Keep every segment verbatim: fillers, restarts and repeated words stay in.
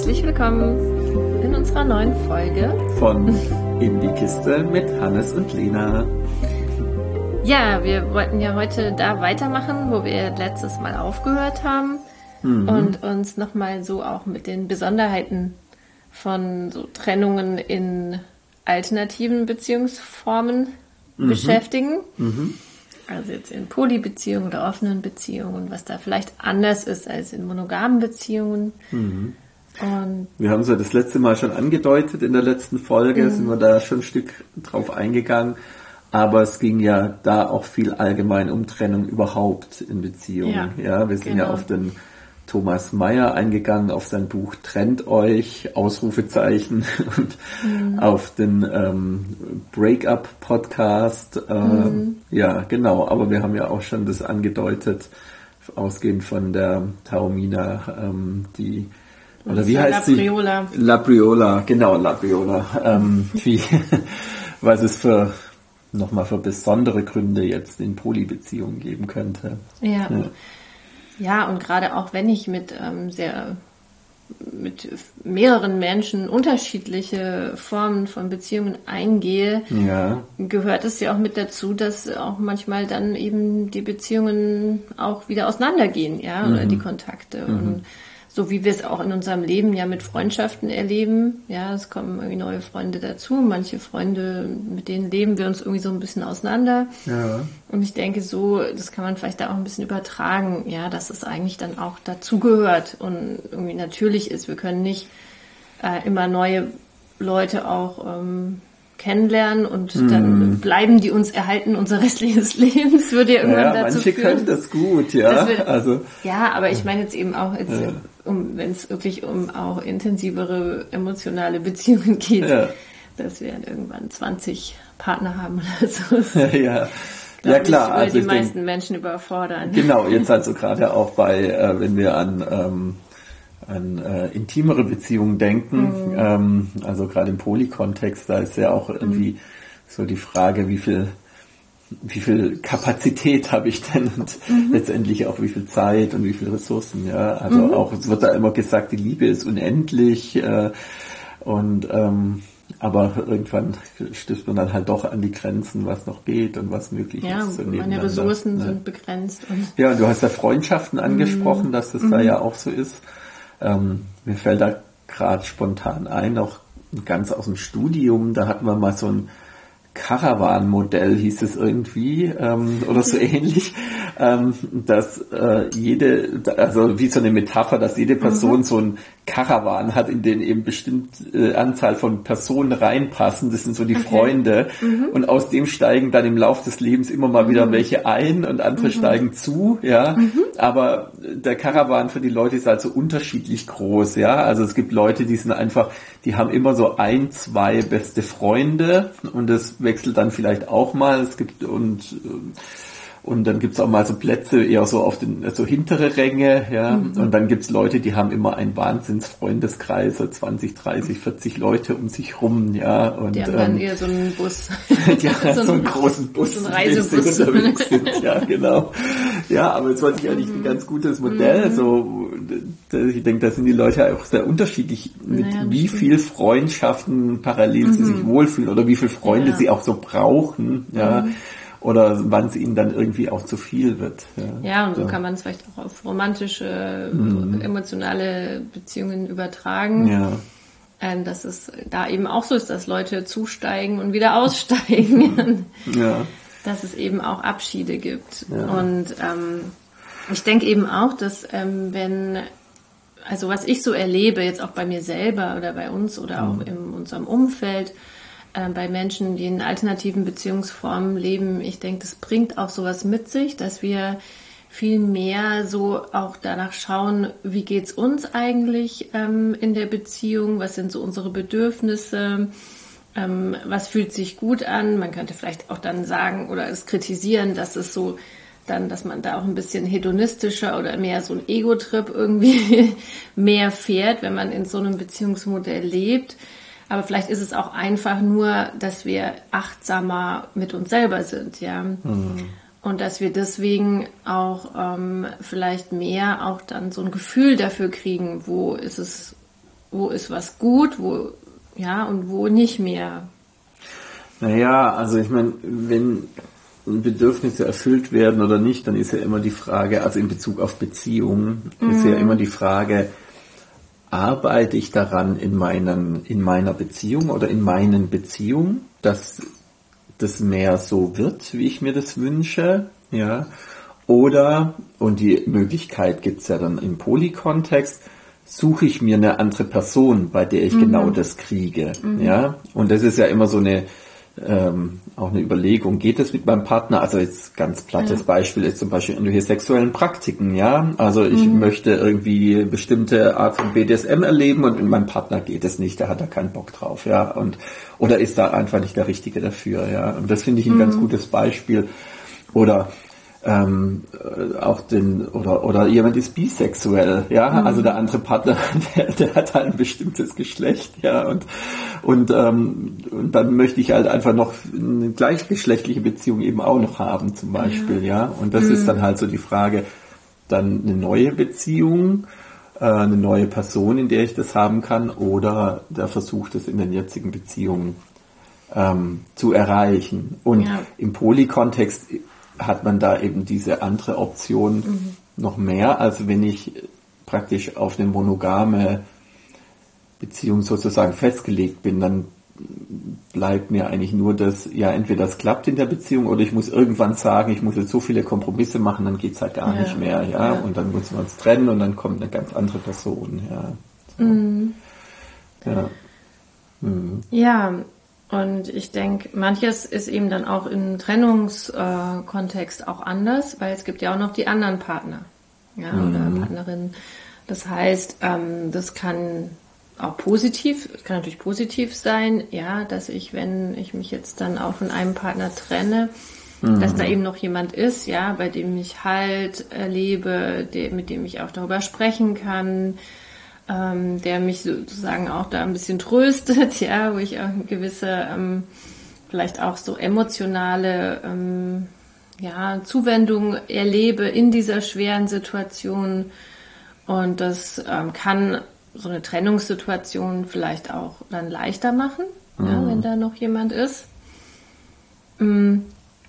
Herzlich willkommen in unserer neuen Folge von In die Kiste mit Hannes und Lena. Ja, wir wollten ja heute da weitermachen, wo wir letztes Mal aufgehört haben mhm. und uns nochmal so auch mit den Besonderheiten von so Trennungen in alternativen Beziehungsformen mhm. beschäftigen. Mhm. Also jetzt in Polybeziehungen oder offenen Beziehungen, was da vielleicht anders ist als in monogamen Beziehungen. Mhm. Und wir haben es ja das letzte Mal schon angedeutet, in der letzten Folge mhm. sind wir da schon ein Stück drauf eingegangen, aber es ging ja da auch viel allgemein um Trennung überhaupt in Beziehungen. Ja, ja wir sind genau. ja auf den Thomas Mayer eingegangen, auf sein Buch Trennt euch, Ausrufezeichen und mhm. auf den ähm, Breakup-Podcast. Äh, mhm. Ja, genau, aber wir haben ja auch schon das angedeutet, ausgehend von der Taormina, ähm, die oder wie heißt sie? Labriola. Labriola, genau, Labriola. Ähm, wie, was es für nochmal für besondere Gründe jetzt in Polybeziehungen geben könnte. Ja. ja. Ja, und gerade auch wenn ich mit ähm, sehr mit mehreren Menschen unterschiedliche Formen von Beziehungen eingehe, ja. gehört es ja auch mit dazu, dass auch manchmal dann eben die Beziehungen auch wieder auseinandergehen, ja, mhm. oder die Kontakte. Mhm. Und so wie wir es auch in unserem Leben ja mit Freundschaften erleben, ja, es kommen irgendwie neue Freunde dazu, manche Freunde, mit denen leben wir uns irgendwie so ein bisschen auseinander. Ja. Und ich denke so, das kann man vielleicht da auch ein bisschen übertragen, ja, dass es eigentlich dann auch dazugehört und irgendwie natürlich ist. Wir können nicht äh, immer neue Leute auch ähm, kennenlernen und mm. dann bleiben die uns erhalten unser restliches Lebens, würde ja irgendwann ja, dazu manche führen. Manche können das gut, ja. Wir, also, ja, aber ich meine jetzt eben auch, jetzt, ja. um, wenn es wirklich um auch intensivere emotionale Beziehungen geht, ja. dass wir dann irgendwann zwanzig Partner haben oder so. Ja, ja. Ja klar, ich, also die ich meisten denk, Menschen überfordern. Genau, jetzt also gerade auch bei, äh, wenn wir an ähm, an äh, intimere Beziehungen denken, mhm. ähm, also gerade im Poly-Kontext, da ist ja auch irgendwie mhm. so die Frage, wie viel wie viel Kapazität habe ich denn und mhm. letztendlich auch wie viel Zeit und wie viele Ressourcen, ja, also mhm. auch, es wird da immer gesagt, die Liebe ist unendlich äh, und ähm, aber irgendwann stößt man dann halt doch an die Grenzen, was noch geht und was möglich ja, ist. Ja, meine Ressourcen ja. sind begrenzt. Und ja, und du hast ja Freundschaften angesprochen, mhm. dass das mhm. da ja auch so ist. Ähm, mir fällt da gerade spontan ein, auch ganz aus dem Studium, da hatten wir mal so ein Caravan-Modell, hieß es irgendwie, ähm, oder so ähnlich, ähm, dass äh, jede, also wie so eine Metapher, dass jede Person mhm. so ein Caravan hat, in den eben bestimmte Anzahl von Personen reinpassen, das sind so die okay. Freunde, mhm. und aus dem steigen dann im Lauf des Lebens immer mal wieder mhm. welche ein und andere mhm. steigen zu, ja, mhm. aber der Caravan für die Leute ist also unterschiedlich groß, ja, also es gibt Leute, die sind einfach, die haben immer so ein, zwei beste Freunde und das wechselt dann vielleicht auch mal, es gibt und und dann gibt's auch mal so Plätze eher so auf den so hintere Ränge, ja, mhm. und dann gibt's Leute, die haben immer einen Wahnsinnsfreundeskreis, so zwanzig, dreißig, vierzig Leute um sich rum, ja, und die haben dann ähm, eher so einen Bus, die haben so, so einen großen Bus, so einen Reisebus, die unterwegs sind, ja, genau, ja, aber es war sicherlich mhm. ein ganz gutes Modell, mhm. so, ich denke, da sind die Leute auch sehr unterschiedlich, mit naja, wie stimmt. viel Freundschaften parallel mhm. sie sich wohlfühlen oder wie viele Freunde ja. sie auch so brauchen, ja. Mhm. Oder wann es ihnen dann irgendwie auch zu viel wird. Ja, ja und so, so kann man es vielleicht auch auf romantische, mhm. emotionale Beziehungen übertragen. Ja. Ähm, dass es da eben auch so ist, dass Leute zusteigen und wieder aussteigen. Ja. Dass es eben auch Abschiede gibt. Ja. Und ähm, ich denke eben auch, dass ähm, wenn, also was ich so erlebe, jetzt auch bei mir selber oder bei uns oder mhm. auch in unserem Umfeld, bei Menschen, die in alternativen Beziehungsformen leben, ich denke, das bringt auch sowas mit sich, dass wir viel mehr so auch danach schauen, wie geht's uns eigentlich ähm, in der Beziehung, was sind so unsere Bedürfnisse, ähm, was fühlt sich gut an. Man könnte vielleicht auch dann sagen oder es kritisieren, dass es so dann, dass man da auch ein bisschen hedonistischer oder mehr so ein Ego-Trip irgendwie mehr fährt, wenn man in so einem Beziehungsmodell lebt. Aber vielleicht ist es auch einfach nur, dass wir achtsamer mit uns selber sind, ja. Mhm. Und dass wir deswegen auch ähm, vielleicht mehr auch dann so ein Gefühl dafür kriegen, wo ist es wo ist was gut, wo, ja, und wo nicht mehr. Naja, also ich meine, wenn Bedürfnisse erfüllt werden oder nicht, dann ist ja immer die Frage, also in Bezug auf Beziehungen, mhm. ist ja immer die Frage, arbeite ich daran in meinen, in meiner Beziehung oder in meinen Beziehungen, dass das mehr so wird, wie ich mir das wünsche, ja, oder, und die Möglichkeit gibt's ja dann im Polykontext, suche ich mir eine andere Person, bei der ich mhm. genau das kriege, mhm. ja, und das ist ja immer so eine Ähm, auch eine Überlegung, geht es mit meinem Partner, also jetzt ganz plattes ja. Beispiel ist zum Beispiel irgendwelche sexuellen Praktiken, ja, also ich mhm. möchte irgendwie bestimmte Art von B D S M erleben und mit meinem Partner geht es nicht, da hat er keinen Bock drauf, ja, und oder ist da einfach nicht der Richtige dafür, ja, und das finde ich ein mhm. ganz gutes Beispiel. Oder ähm, auch den, oder oder jemand ist bisexuell, ja, mhm. also der andere Partner, der, der hat halt ein bestimmtes Geschlecht, ja, und und ähm, und dann möchte ich halt einfach noch eine gleichgeschlechtliche Beziehung eben auch noch haben, zum Beispiel, mhm. ja, und das mhm. ist dann halt so die Frage, dann eine neue Beziehung, äh, eine neue Person, in der ich das haben kann, oder der Versuch, das in den jetzigen Beziehungen ähm, zu erreichen. Und ja. im Polykontext hat man da eben diese andere Option mhm. noch mehr, als wenn ich praktisch auf eine monogame Beziehung sozusagen festgelegt bin, dann bleibt mir eigentlich nur das, ja, entweder das klappt in der Beziehung oder ich muss irgendwann sagen, ich muss jetzt so viele Kompromisse machen, dann geht's halt gar ja. nicht mehr, ja? ja, und dann müssen wir uns trennen und dann kommt eine ganz andere Person, ja. So. Mhm. Ja. Mhm. Ja. Und ich denke, manches ist eben dann auch im Trennungskontext äh, auch anders, weil es gibt ja auch noch die anderen Partner, ja, mhm. oder Partnerinnen. Das heißt, ähm, das kann auch positiv, es kann natürlich positiv sein, ja, dass ich, wenn ich mich jetzt dann auch von einem Partner trenne, mhm. dass da eben noch jemand ist, ja, bei dem ich Halt erlebe, der, mit dem ich auch darüber sprechen kann, Ähm, der mich sozusagen auch da ein bisschen tröstet, ja, wo ich auch eine gewisse, ähm, vielleicht auch so emotionale, ähm, ja, Zuwendung erlebe in dieser schweren Situation. Und das ähm, kann so eine Trennungssituation vielleicht auch dann leichter machen, mhm. ja, wenn da noch jemand ist. Ähm,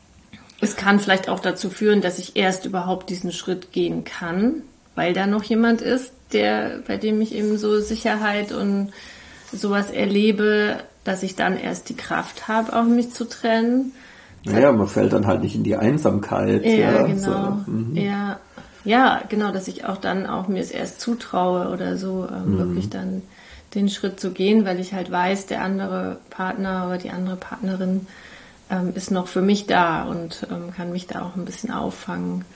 es kann vielleicht auch dazu führen, dass ich erst überhaupt diesen Schritt gehen kann, weil da noch jemand ist, der, bei dem ich eben so Sicherheit und sowas erlebe, dass ich dann erst die Kraft habe, auch mich zu trennen. Naja, man fällt dann halt nicht in die Einsamkeit. Ja, ja genau. So. Mhm. Ja, ja, genau, dass ich auch dann auch mir es erst zutraue oder so, ähm, mhm. wirklich dann den Schritt zu gehen, weil ich halt weiß, der andere Partner oder die andere Partnerin ähm, ist noch für mich da und ähm, kann mich da auch ein bisschen auffangen.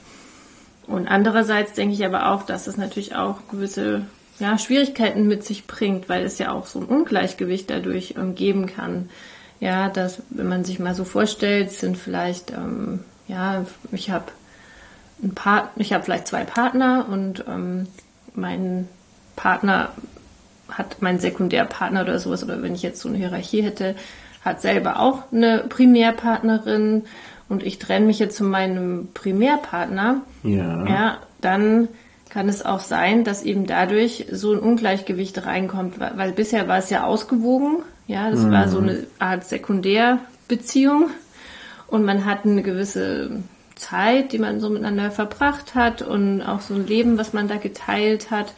Und andererseits denke ich aber auch, dass es natürlich auch gewisse ja, Schwierigkeiten mit sich bringt, weil es ja auch so ein Ungleichgewicht dadurch ähm, geben kann. Ja, dass, wenn man sich mal so vorstellt, sind vielleicht, ähm, ja, ich habe ein Part, ich habe vielleicht zwei Partner und ähm, mein Partner hat, mein Sekundärpartner oder sowas, oder wenn ich jetzt so eine Hierarchie hätte, hat selber auch eine Primärpartnerin. Und ich trenne mich jetzt von meinem Primärpartner, ja. ja, dann kann es auch sein, dass eben dadurch so ein Ungleichgewicht reinkommt, weil, weil bisher war es ja ausgewogen, ja, das mhm. war so eine Art Sekundärbeziehung und man hat eine gewisse Zeit, die man so miteinander verbracht hat und auch so ein Leben, was man da geteilt hat.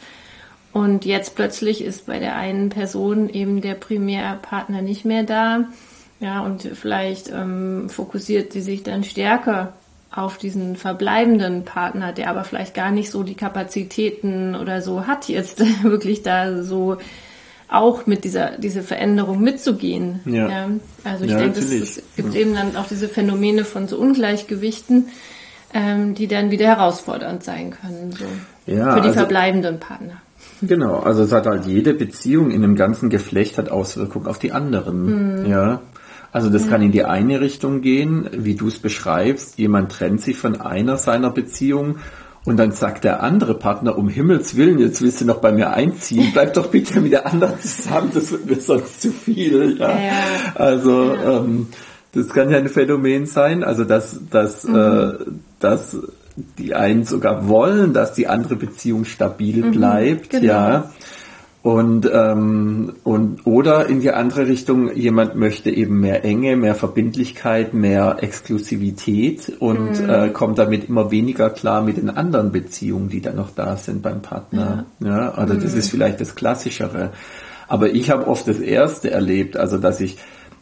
Und jetzt plötzlich ist bei der einen Person eben der Primärpartner nicht mehr da. Ja, und vielleicht ähm, fokussiert sie sich dann stärker auf diesen verbleibenden Partner, der aber vielleicht gar nicht so die Kapazitäten oder so hat, jetzt wirklich da so auch mit dieser diese Veränderung mitzugehen. Ja. Ja, also ich ja, denke, es, es gibt ja. eben dann auch diese Phänomene von so Ungleichgewichten, ähm, die dann wieder herausfordernd sein können, so ja, für die also, verbleibenden Partner. Genau, also es hat halt jede Beziehung in einem ganzen Geflecht hat Auswirkungen auf die anderen. Mhm. Ja. Also das kann in die eine Richtung gehen, wie du es beschreibst. Jemand trennt sich von einer seiner Beziehungen und dann sagt der andere Partner, um Himmels Willen, jetzt willst du noch bei mir einziehen, bleib doch bitte mit der anderen zusammen, das wird mir sonst zu viel. Ja. Ja. Also ja. Ähm, das kann ja ein Phänomen sein, also dass, dass, mhm. äh, dass die einen sogar wollen, dass die andere Beziehung stabil mhm, bleibt. Genau. Ja. Und, ähm, und oder in die andere Richtung, jemand möchte eben mehr Enge, mehr Verbindlichkeit, mehr Exklusivität und mhm. äh, kommt damit immer weniger klar mit den anderen Beziehungen, die dann noch da sind beim Partner. Ja, ja also mhm. das ist vielleicht das Klassischere. Aber ich habe oft das Erste erlebt, also dass ich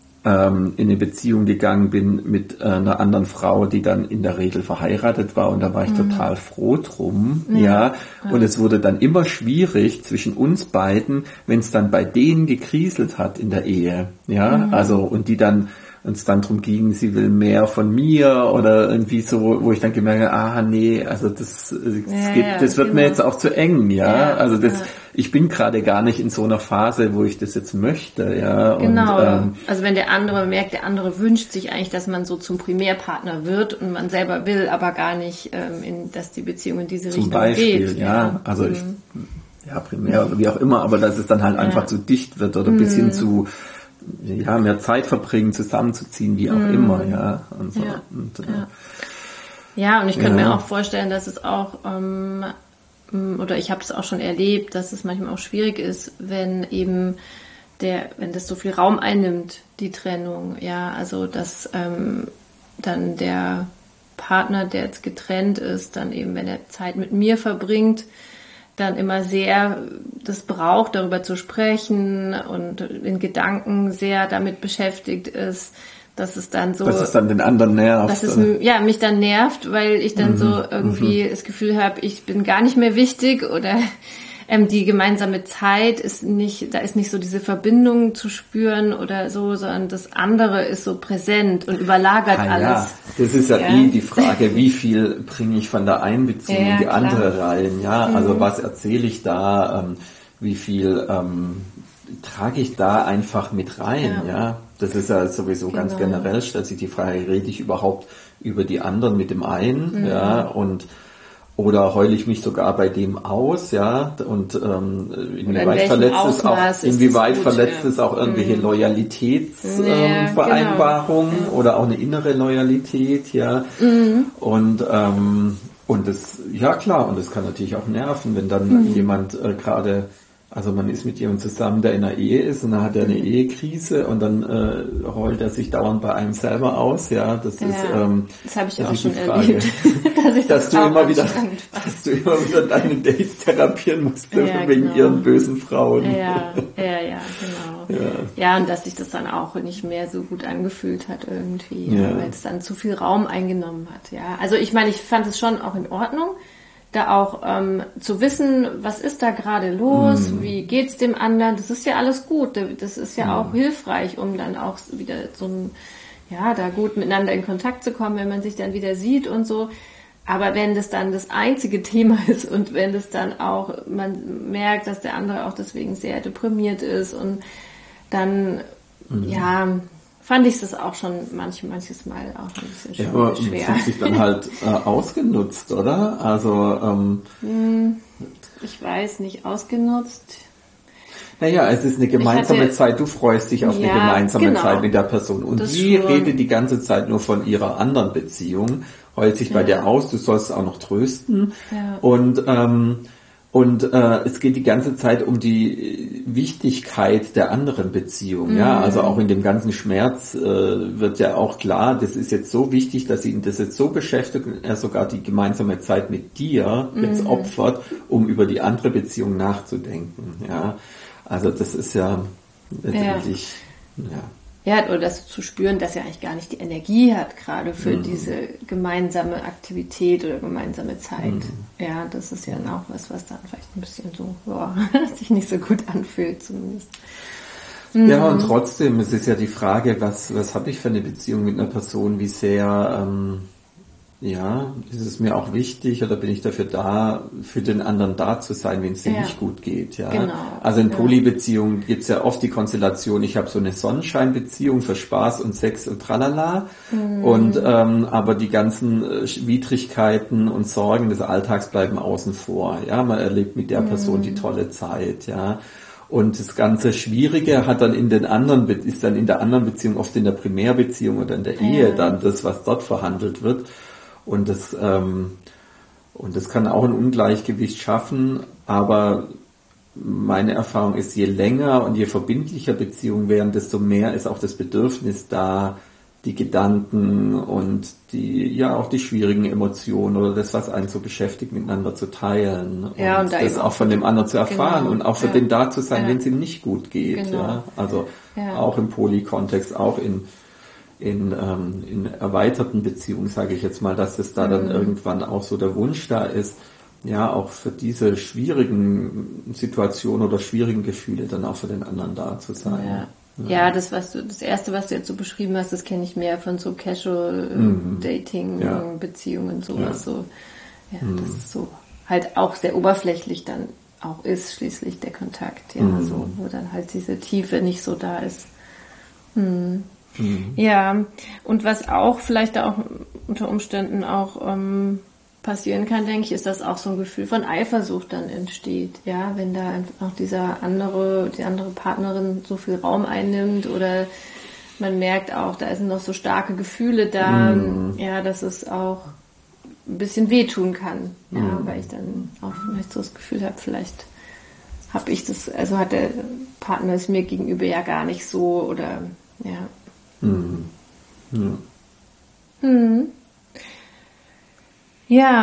ähm, in eine Beziehung gegangen bin mit äh, einer anderen Frau, die dann in der Regel verheiratet war und da war ich mhm. total froh drum, ja. ja. Und ja. es wurde dann immer schwierig zwischen uns beiden, wenn es dann bei denen gekriselt hat in der Ehe, ja. Mhm. Also und die dann uns dann drum ging, sie will mehr von mir oder irgendwie so, wo ich dann gemerkt habe, ah nee, also das, das, ja, geht, ja, das wird immer. mir jetzt auch zu eng, ja. ja also das, ja. ich bin gerade gar nicht in so einer Phase, wo ich das jetzt möchte, ja. Genau. Und, ähm, also wenn der andere merkt, der andere wünscht sich eigentlich, dass man so zum Primärpartner wird und man selber will, aber gar nicht, ähm, in, dass die Beziehung in diese zum Richtung Beispiel, geht. Ja, ja. also mhm. ich, ja, primär oder wie auch immer, aber dass es dann halt ja. einfach zu dicht wird oder mhm. bis hin zu ja, mehr Zeit verbringen, zusammenzuziehen, wie auch mm. immer, ja. Und so. ja. Und, äh, ja. ja, und ich könnte ja. mir auch vorstellen, dass es auch, ähm, oder ich habe es auch schon erlebt, dass es manchmal auch schwierig ist, wenn eben der, wenn das so viel Raum einnimmt, die Trennung, ja, also dass ähm, dann der Partner, der jetzt getrennt ist, dann eben, wenn er Zeit mit mir verbringt, dann immer sehr das braucht, darüber zu sprechen und in Gedanken sehr damit beschäftigt ist, dass es dann so... Dass es dann den anderen nervt. Dass es ja, mich dann nervt, weil ich dann mhm. so irgendwie mhm. das Gefühl habe, ich bin gar nicht mehr wichtig oder ähm, die gemeinsame Zeit ist nicht, da ist nicht so diese Verbindung zu spüren oder so, sondern das andere ist so präsent und überlagert ah, alles. Ja, das ist ja, ja eh die Frage, wie viel bringe ich von der einen Beziehung ja, in die klar. andere rein, ja, mhm. also was erzähle ich da, ähm, wie viel ähm, trage ich da einfach mit rein, ja, ja? Das ist ja sowieso genau. ganz generell, stellt sich die Frage, rede ich überhaupt über die anderen mit dem einen, mhm. ja, und oder heule ich mich sogar bei dem aus, ja, und ähm, inwieweit in verletzt es auch, inwieweit gut, verletzt ja. es auch irgendwelche mhm. Loyalitätsvereinbarungen ja, genau. oder auch eine innere Loyalität, ja, mhm. und ähm, und das, ja klar, und das kann natürlich auch nerven, wenn dann mhm. jemand äh, gerade Also man ist mit jemandem zusammen, der in einer Ehe ist und dann hat er eine Ehekrise und dann äh, heult er sich dauernd bei einem selber aus. Ja, das ja, ist ähm, das habe ich das auch ist schon die Frage, erlebt, dass, ich dass das du auch immer wieder, dass du immer wieder deine Dates therapieren musst ja, wegen genau. ihren bösen Frauen. Ja, ja, ja, genau. Ja. ja, und dass sich das dann auch nicht mehr so gut angefühlt hat irgendwie, ja. weil es dann zu viel Raum eingenommen hat. Ja, also ich meine, ich fand es schon auch in Ordnung, da auch ähm, zu wissen, was ist da gerade los, mm. wie geht's dem anderen, das ist ja alles gut, das ist ja mm. auch hilfreich, um dann auch wieder so ein, ja, da gut miteinander in Kontakt zu kommen, wenn man sich dann wieder sieht und so. Aber wenn das dann das einzige Thema ist und wenn das dann auch, man merkt, dass der andere auch deswegen sehr deprimiert ist und dann, mm. ja, fand ich das auch schon manch, manches Mal auch ein bisschen ja, aber schwer. Fühlt sich dann halt äh, ausgenutzt, oder? Also ähm, ich weiß nicht, ausgenutzt. Naja, es ist eine gemeinsame hatte, Zeit, du freust dich auf ja, eine gemeinsame genau, Zeit mit der Person. Und die schon. redet die ganze Zeit nur von ihrer anderen Beziehung, heult sich ja. bei dir aus, du sollst auch noch trösten. Ja. Und ähm, Und äh, es geht die ganze Zeit um die Wichtigkeit der anderen Beziehung. Mhm. Ja, also auch in dem ganzen Schmerz äh, wird ja auch klar, das ist jetzt so wichtig, dass ihn das jetzt so beschäftigt und er sogar die gemeinsame Zeit mit dir mhm. jetzt opfert, um über die andere Beziehung nachzudenken. Ja, also das ist ja letztendlich, ja. ja. Ja, oder das zu spüren, dass er eigentlich gar nicht die Energie hat, gerade für mhm. diese gemeinsame Aktivität oder gemeinsame Zeit. Mhm. Ja, das ist ja dann auch was, was dann vielleicht ein bisschen so, boah, sich nicht so gut anfühlt zumindest. Mhm. Ja, und trotzdem, es ist ja die Frage, was, was habe ich für eine Beziehung mit einer Person, wie sehr, ähm, ja, ist es mir auch wichtig oder bin ich dafür da, für den anderen da zu sein, wenn es dir ja. nicht gut geht. Ja? Genau. Also in ja. Polybeziehungen gibt es ja oft die Konstellation, ich habe so eine Sonnenscheinbeziehung für Spaß und Sex und tralala. Mhm. Und ähm, aber die ganzen äh, Widrigkeiten und Sorgen des Alltags bleiben außen vor. Ja, man erlebt mit der Person mhm. die tolle Zeit. Ja. Und das ganze Schwierige hat dann in den anderen, ist dann in der anderen Beziehung, oft in der Primärbeziehung oder in der Ehe ja. dann das, was dort verhandelt wird. Und das, ähm, und das kann auch ein Ungleichgewicht schaffen, aber meine Erfahrung ist, je länger und je verbindlicher Beziehungen werden, desto mehr ist auch das Bedürfnis da, die Gedanken und die, ja, auch die schwierigen Emotionen oder das, was einen so beschäftigt, miteinander zu teilen. Und, ja, und da das auch von dem anderen zu erfahren, genau, und auch für ja. den da zu sein, ja. wenn es ihm nicht gut geht. Genau. Ja? Also ja. auch im Poly-Kontext, auch in, in, ähm, in erweiterten Beziehungen, sage ich jetzt mal, dass es da mhm. dann irgendwann auch so der Wunsch da ist, ja, auch für diese schwierigen Situationen oder schwierigen Gefühle dann auch für den anderen da zu sein. Ja. Ja, das, was du, das erste, was du jetzt so beschrieben hast, das kenne ich mehr von so Casual-Dating-Beziehungen, mhm. ja. sowas, ja. so. Ja, mhm. das ist so halt auch sehr oberflächlich dann auch ist, schließlich der Kontakt, ja, mhm. so, wo dann halt diese Tiefe nicht so da ist. Mhm. Mhm. Ja, und was auch vielleicht auch unter Umständen auch, ähm, passieren kann, denke ich, ist, dass auch so ein Gefühl von Eifersucht dann entsteht, ja, wenn da auch dieser andere, die andere Partnerin so viel Raum einnimmt oder man merkt auch, da sind noch so starke Gefühle da, mm. ja, dass es auch ein bisschen wehtun kann, ja, mm. weil ich dann auch vielleicht so das Gefühl habe, vielleicht habe ich das, also hat der Partner es mir gegenüber ja gar nicht so oder, ja. Mm. Ja. Hm. Ja,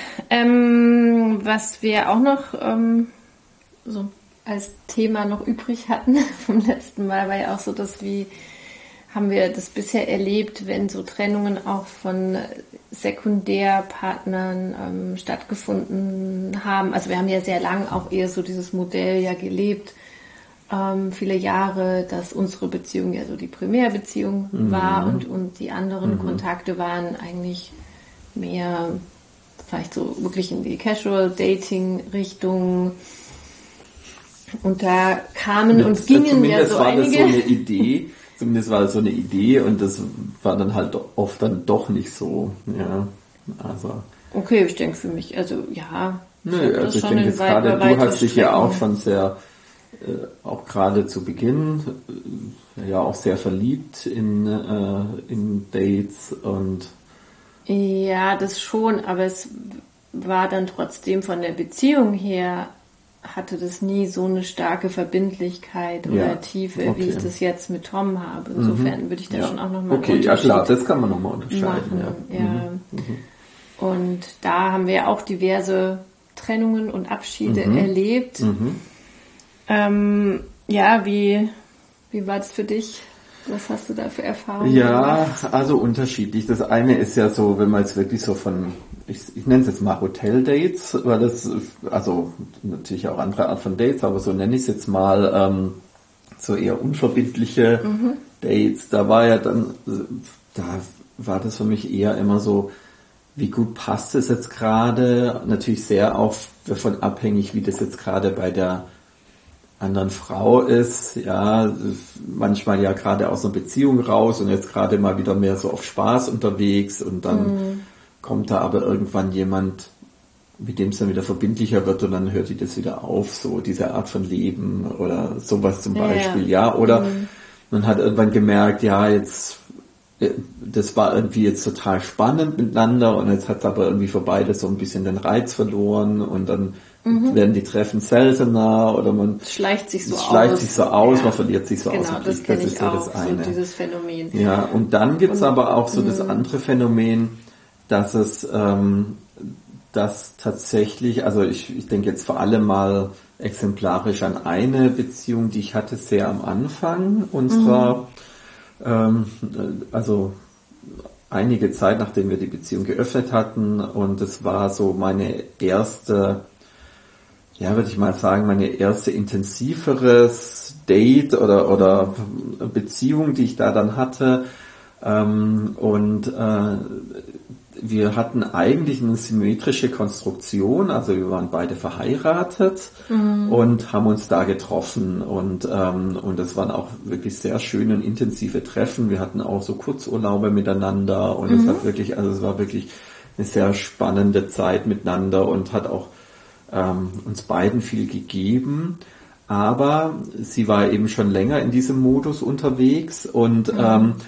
ähm, was wir auch noch ähm, so als Thema noch übrig hatten vom letzten Mal, war ja auch so, dass wie haben wir das bisher erlebt, wenn so Trennungen auch von Sekundärpartnern ähm, stattgefunden haben. Also wir haben ja sehr lang auch eher so dieses Modell ja gelebt, ähm, viele Jahre, dass unsere Beziehung ja so die Primärbeziehung mhm. war und, und die anderen mhm. Kontakte waren eigentlich mehr vielleicht so wirklich in die Casual-Dating-Richtung. Und da kamen und das, gingen ja so war einige... Das so eine Idee, zumindest war das so eine Idee und das war dann halt oft dann doch nicht so. Ja, also. Okay, ich denke für mich, also ja. Nö, also ich denke jetzt gerade, du hast dich ja auch schon sehr, äh, auch gerade zu Beginn, äh, ja auch sehr verliebt in, äh, in Dates und... Ja, das schon, aber es war dann trotzdem von der Beziehung her, hatte das nie so eine starke Verbindlichkeit oder ja, Tiefe, okay. wie ich das jetzt mit Tom habe. Insofern mhm. würde ich da ja. schon auch nochmal okay, ja klar, das kann man nochmal unterscheiden. Ja. Ja. Mhm. Mhm. Und da haben wir auch diverse Trennungen und Abschiede mhm. erlebt. Mhm. Ähm, ja, wie, wie war das für dich? Was hast du da für Erfahrungen Ja, gemacht? Also unterschiedlich. Das eine ist ja so, wenn man jetzt wirklich so von, ich, ich nenne es jetzt mal Hotel-Dates, weil das, also natürlich auch andere Art von Dates, aber so nenne ich es jetzt mal, ähm, so eher unverbindliche mhm. Dates. Da war ja dann, da war das für mich eher immer so, wie gut passt es jetzt gerade? Natürlich sehr auch davon abhängig, wie das jetzt gerade bei der anderen Frau ist, ja, manchmal ja gerade aus einer Beziehung raus und jetzt gerade mal wieder mehr so auf Spaß unterwegs und dann mhm. kommt da aber irgendwann jemand, mit dem es dann wieder verbindlicher wird und dann hört die das wieder auf, so diese Art von Leben oder sowas zum ja, Beispiel, ja, oder mhm. man hat irgendwann gemerkt, ja, jetzt das war irgendwie jetzt total spannend miteinander und jetzt hat es aber irgendwie für beide so ein bisschen den Reiz verloren und dann mhm. werden die Treffen seltener oder man schleicht sich so schleicht aus. sich so aus, ja. man verliert sich so genau, aus. Genau, das kenne ich so auch, das eine. So dieses Phänomen. Ja, und dann gibt es aber auch so das mhm. andere Phänomen, dass es ähm, dass tatsächlich, also ich, ich denke jetzt vor allem mal exemplarisch an eine Beziehung, die ich hatte sehr am Anfang unserer mhm. also einige Zeit, nachdem wir die Beziehung geöffnet hatten und es war so meine erste, ja würde ich mal sagen, meine erste intensiveres Date oder, oder Beziehung, die ich da dann hatte und äh, wir hatten eigentlich eine symmetrische Konstruktion, also wir waren beide verheiratet mhm. und haben uns da getroffen und ähm, und das waren auch wirklich sehr schöne und intensive Treffen. Wir hatten auch so Kurzurlaube miteinander und mhm. es hat wirklich, also es war wirklich eine sehr spannende Zeit miteinander und hat auch ähm, uns beiden viel gegeben. Aber sie war eben schon länger in diesem Modus unterwegs und mhm. ähm,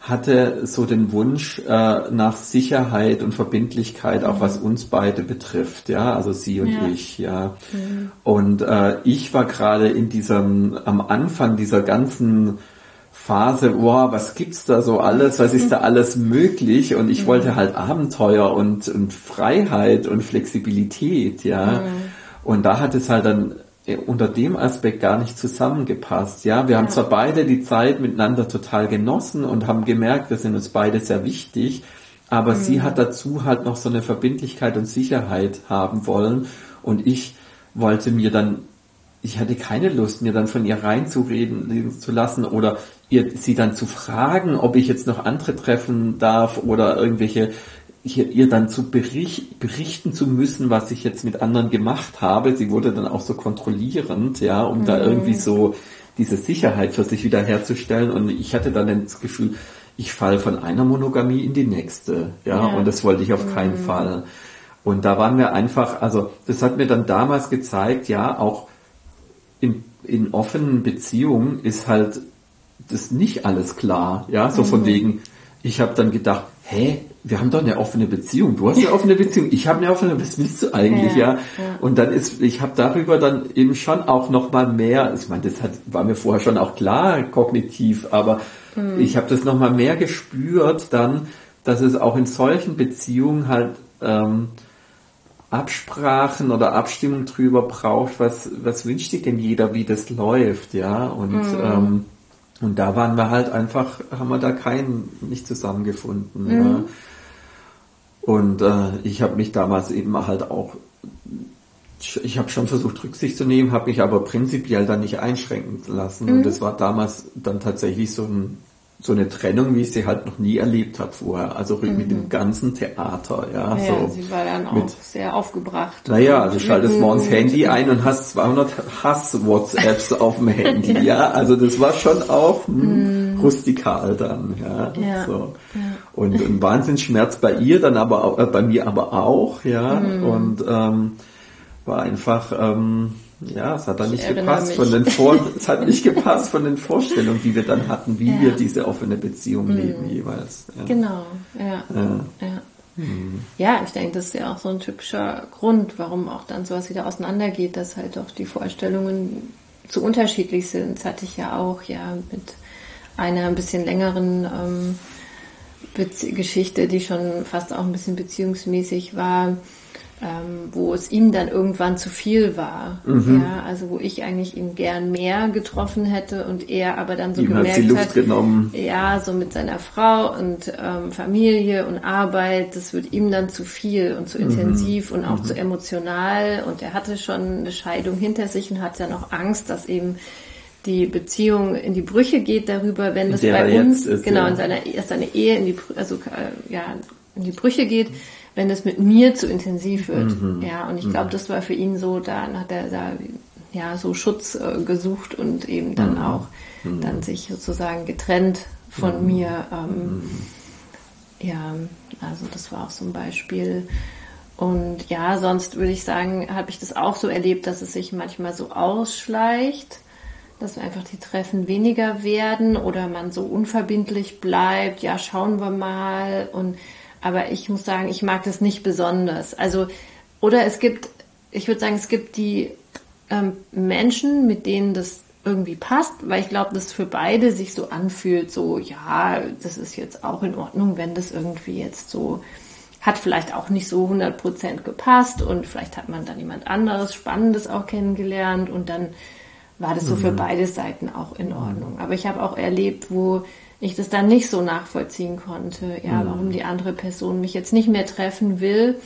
hatte so den Wunsch äh, nach Sicherheit und Verbindlichkeit, auch mhm. was uns beide betrifft, ja, also sie und ja. ich, ja. Mhm. Und äh, ich war gerade in diesem, am Anfang dieser ganzen Phase, wow, was gibt's da so alles, was ist da alles möglich? Und ich mhm. wollte halt Abenteuer und, und Freiheit und Flexibilität, ja. Mhm. Und da hat es halt dann unter dem Aspekt gar nicht zusammengepasst. Ja, wir ja. haben zwar beide die Zeit miteinander total genossen und haben gemerkt, wir sind uns beide sehr wichtig, aber mhm. sie hat dazu halt noch so eine Verbindlichkeit und Sicherheit haben wollen und ich wollte mir dann, ich hatte keine Lust, mir dann von ihr reinzureden zu lassen oder ihr, sie dann zu fragen, ob ich jetzt noch andere treffen darf oder irgendwelche Hier, ihr dann zu bericht, berichten zu müssen, was ich jetzt mit anderen gemacht habe. Sie wurde dann auch so kontrollierend, ja, um mhm. da irgendwie so diese Sicherheit für sich wieder herzustellen. Und ich hatte dann das Gefühl, ich falle von einer Monogamie in die nächste, ja, ja. Und das wollte ich auf mhm. keinen Fall. Und da waren wir einfach, also das hat mir dann damals gezeigt, ja, auch in, in offenen Beziehungen ist halt das nicht alles klar, ja, so mhm. von wegen, ich habe dann gedacht, hä, wir haben doch eine offene Beziehung. Du hast eine offene Beziehung, ich habe eine offene, was willst du eigentlich, ja? ja? ja. Und dann ist, ich habe darüber dann eben schon auch noch mal mehr, ich meine, das hat, war mir vorher schon auch klar, kognitiv, aber mhm. ich habe das noch mal mehr gespürt dann, dass es auch in solchen Beziehungen halt ähm, Absprachen oder Abstimmung drüber braucht, was, was wünscht sich denn jeder, wie das läuft, ja? Und mhm. ähm, Und da waren wir halt einfach, haben wir da keinen, nicht zusammengefunden. Mhm. Ja. Und äh, ich habe mich damals eben halt auch, ich habe schon versucht Rücksicht zu nehmen, habe mich aber prinzipiell dann nicht einschränken lassen. Mhm. Und das war damals dann tatsächlich so, ein, so eine Trennung, wie ich sie halt noch nie erlebt habe vorher. Also mhm. mit dem ganzen Theater. Ja, ja so sie war dann auch mit, sehr aufgebracht. Naja, also schaltest morgens Handy ein und hast zweihundert Hass-WhatsApps auf dem Handy. Ja, also das war schon auch hm, mm. rustikal dann. Ja, ja. So. Ja. Und ein Wahnsinnsschmerz bei ihr, dann aber auch, äh, bei mir aber auch. Ja, mm. und ähm, war einfach... Ähm, ja, es hat dann nicht gepasst von den Vor- es hat nicht gepasst von den Vorstellungen, die wir dann hatten, wie ja. wir diese offene Beziehung mhm. leben jeweils. Ja. Genau, ja. Ja. Ja. Mhm. ja, ich denke, das ist ja auch so ein typischer Grund, warum auch dann sowas wieder auseinandergeht, dass halt doch die Vorstellungen zu unterschiedlich sind. Das hatte ich ja auch, ja, mit einer ein bisschen längeren ähm, Bezie- Geschichte, die schon fast auch ein bisschen beziehungsmäßig war. Ähm, wo es ihm dann irgendwann zu viel war. Mhm. Ja, also wo ich eigentlich ihn gern mehr getroffen hätte und er aber dann so ihm gemerkt hat, die Luft hat genommen. Ja, so mit seiner Frau und ähm, Familie und Arbeit, das wird ihm dann zu viel und zu mhm. intensiv und auch mhm. zu emotional und er hatte schon eine Scheidung hinter sich und hat ja noch Angst, dass eben die Beziehung in die Brüche geht darüber, wenn das bei uns, ist, genau, ja. in seiner, dass seine Ehe in die, also, äh, ja, in die Brüche geht, wenn es mit mir zu intensiv wird. Mhm. Ja, und ich glaube, das war für ihn so, da hat er da ja so Schutz äh, gesucht und eben dann mhm. auch mhm. dann sich sozusagen getrennt von mhm. mir. Ähm, mhm. Ja, also das war auch so ein Beispiel. Und ja, sonst würde ich sagen, habe ich das auch so erlebt, dass es sich manchmal so ausschleicht, dass einfach die Treffen weniger werden oder man so unverbindlich bleibt. Ja, schauen wir mal und aber ich muss sagen, ich mag das nicht besonders. Also, oder es gibt, ich würde sagen, es gibt die ähm, Menschen, mit denen das irgendwie passt, weil ich glaube, dass für beide sich so anfühlt, so, ja, das ist jetzt auch in Ordnung, wenn das irgendwie jetzt so, hat vielleicht auch nicht so hundert Prozent gepasst und vielleicht hat man dann jemand anderes Spannendes auch kennengelernt und dann war das so für beide Seiten auch in Ordnung. Aber ich habe auch erlebt, wo ich das dann nicht so nachvollziehen konnte, ja, mhm. warum die andere Person mich jetzt nicht mehr treffen will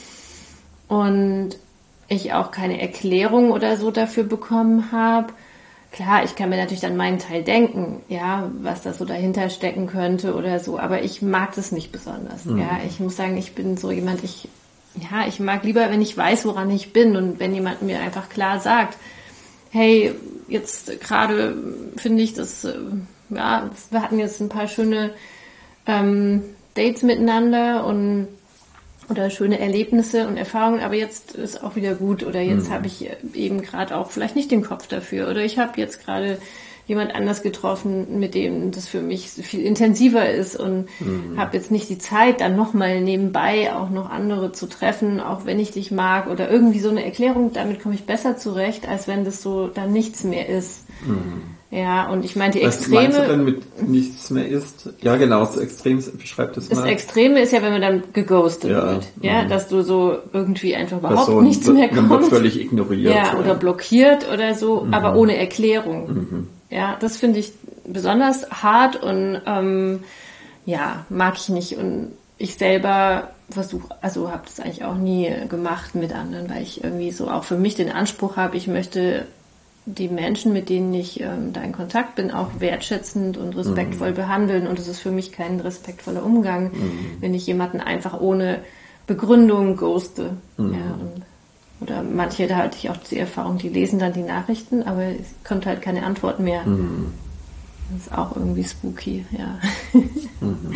und ich auch keine Erklärung oder so dafür bekommen habe. Klar, ich kann mir natürlich dann meinen Teil denken, ja, was da so dahinter stecken könnte oder so, aber ich mag das nicht besonders, mhm. ja. Ich muss sagen, ich bin so jemand, ich, ja, ich mag lieber, wenn ich weiß, woran ich bin und wenn jemand mir einfach klar sagt, hey, jetzt gerade finde ich das, ja, wir hatten jetzt ein paar schöne ähm, Dates miteinander und oder schöne Erlebnisse und Erfahrungen, aber jetzt ist auch wieder gut oder jetzt mhm. habe ich eben gerade auch vielleicht nicht den Kopf dafür oder ich habe jetzt gerade jemand anders getroffen, mit dem das für mich viel intensiver ist und mhm. habe jetzt nicht die Zeit, dann nochmal nebenbei auch noch andere zu treffen, auch wenn ich dich mag oder irgendwie so eine Erklärung, damit komme ich besser zurecht, als wenn das so dann nichts mehr ist. Mhm. Ja, und ich meine, die Was Extreme... Was meinst du denn mit nichts mehr ist? Ja, genau, das Extrem, beschreib das mal. Das Extreme ist ja, wenn man dann geghostet ja, wird. Ja, mhm. dass du so irgendwie einfach überhaupt Person nichts mehr kommt. Man wird völlig ignoriert. Ja, ja, oder blockiert oder so, mhm. aber ohne Erklärung. Mhm. Ja, das finde ich besonders hart und ähm, ja, mag ich nicht. Und ich selber versuche, also habe das eigentlich auch nie gemacht mit anderen, weil ich irgendwie so auch für mich den Anspruch habe, ich möchte die Menschen, mit denen ich ähm, da in Kontakt bin, auch wertschätzend und respektvoll mhm. behandeln. Und es ist für mich kein respektvoller Umgang, mhm. wenn ich jemanden einfach ohne Begründung ghoste. Mhm. Ja, und, oder manche, da hatte ich auch die Erfahrung, die lesen dann die Nachrichten, aber es kommt halt keine Antwort mehr. Mhm. Das ist auch irgendwie spooky, ja. Mhm.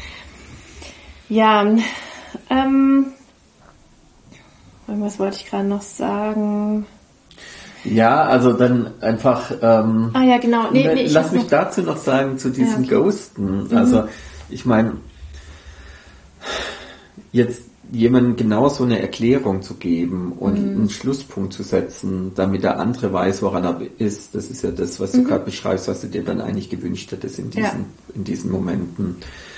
Ja, ähm, irgendwas wollte ich gerade noch sagen. Ja, also dann einfach, ähm, ah ja, genau. Nee, nee, lass mich noch dazu noch sagen, zu diesem ja, okay. Ghosten. Mhm. Also ich meine, jetzt jemandem genau so eine Erklärung zu geben und mhm. einen Schlusspunkt zu setzen, damit der andere weiß, woran er ist, das ist ja das, was du mhm. gerade beschreibst, was du dir dann eigentlich gewünscht hättest in diesen, ja. in diesen Momenten.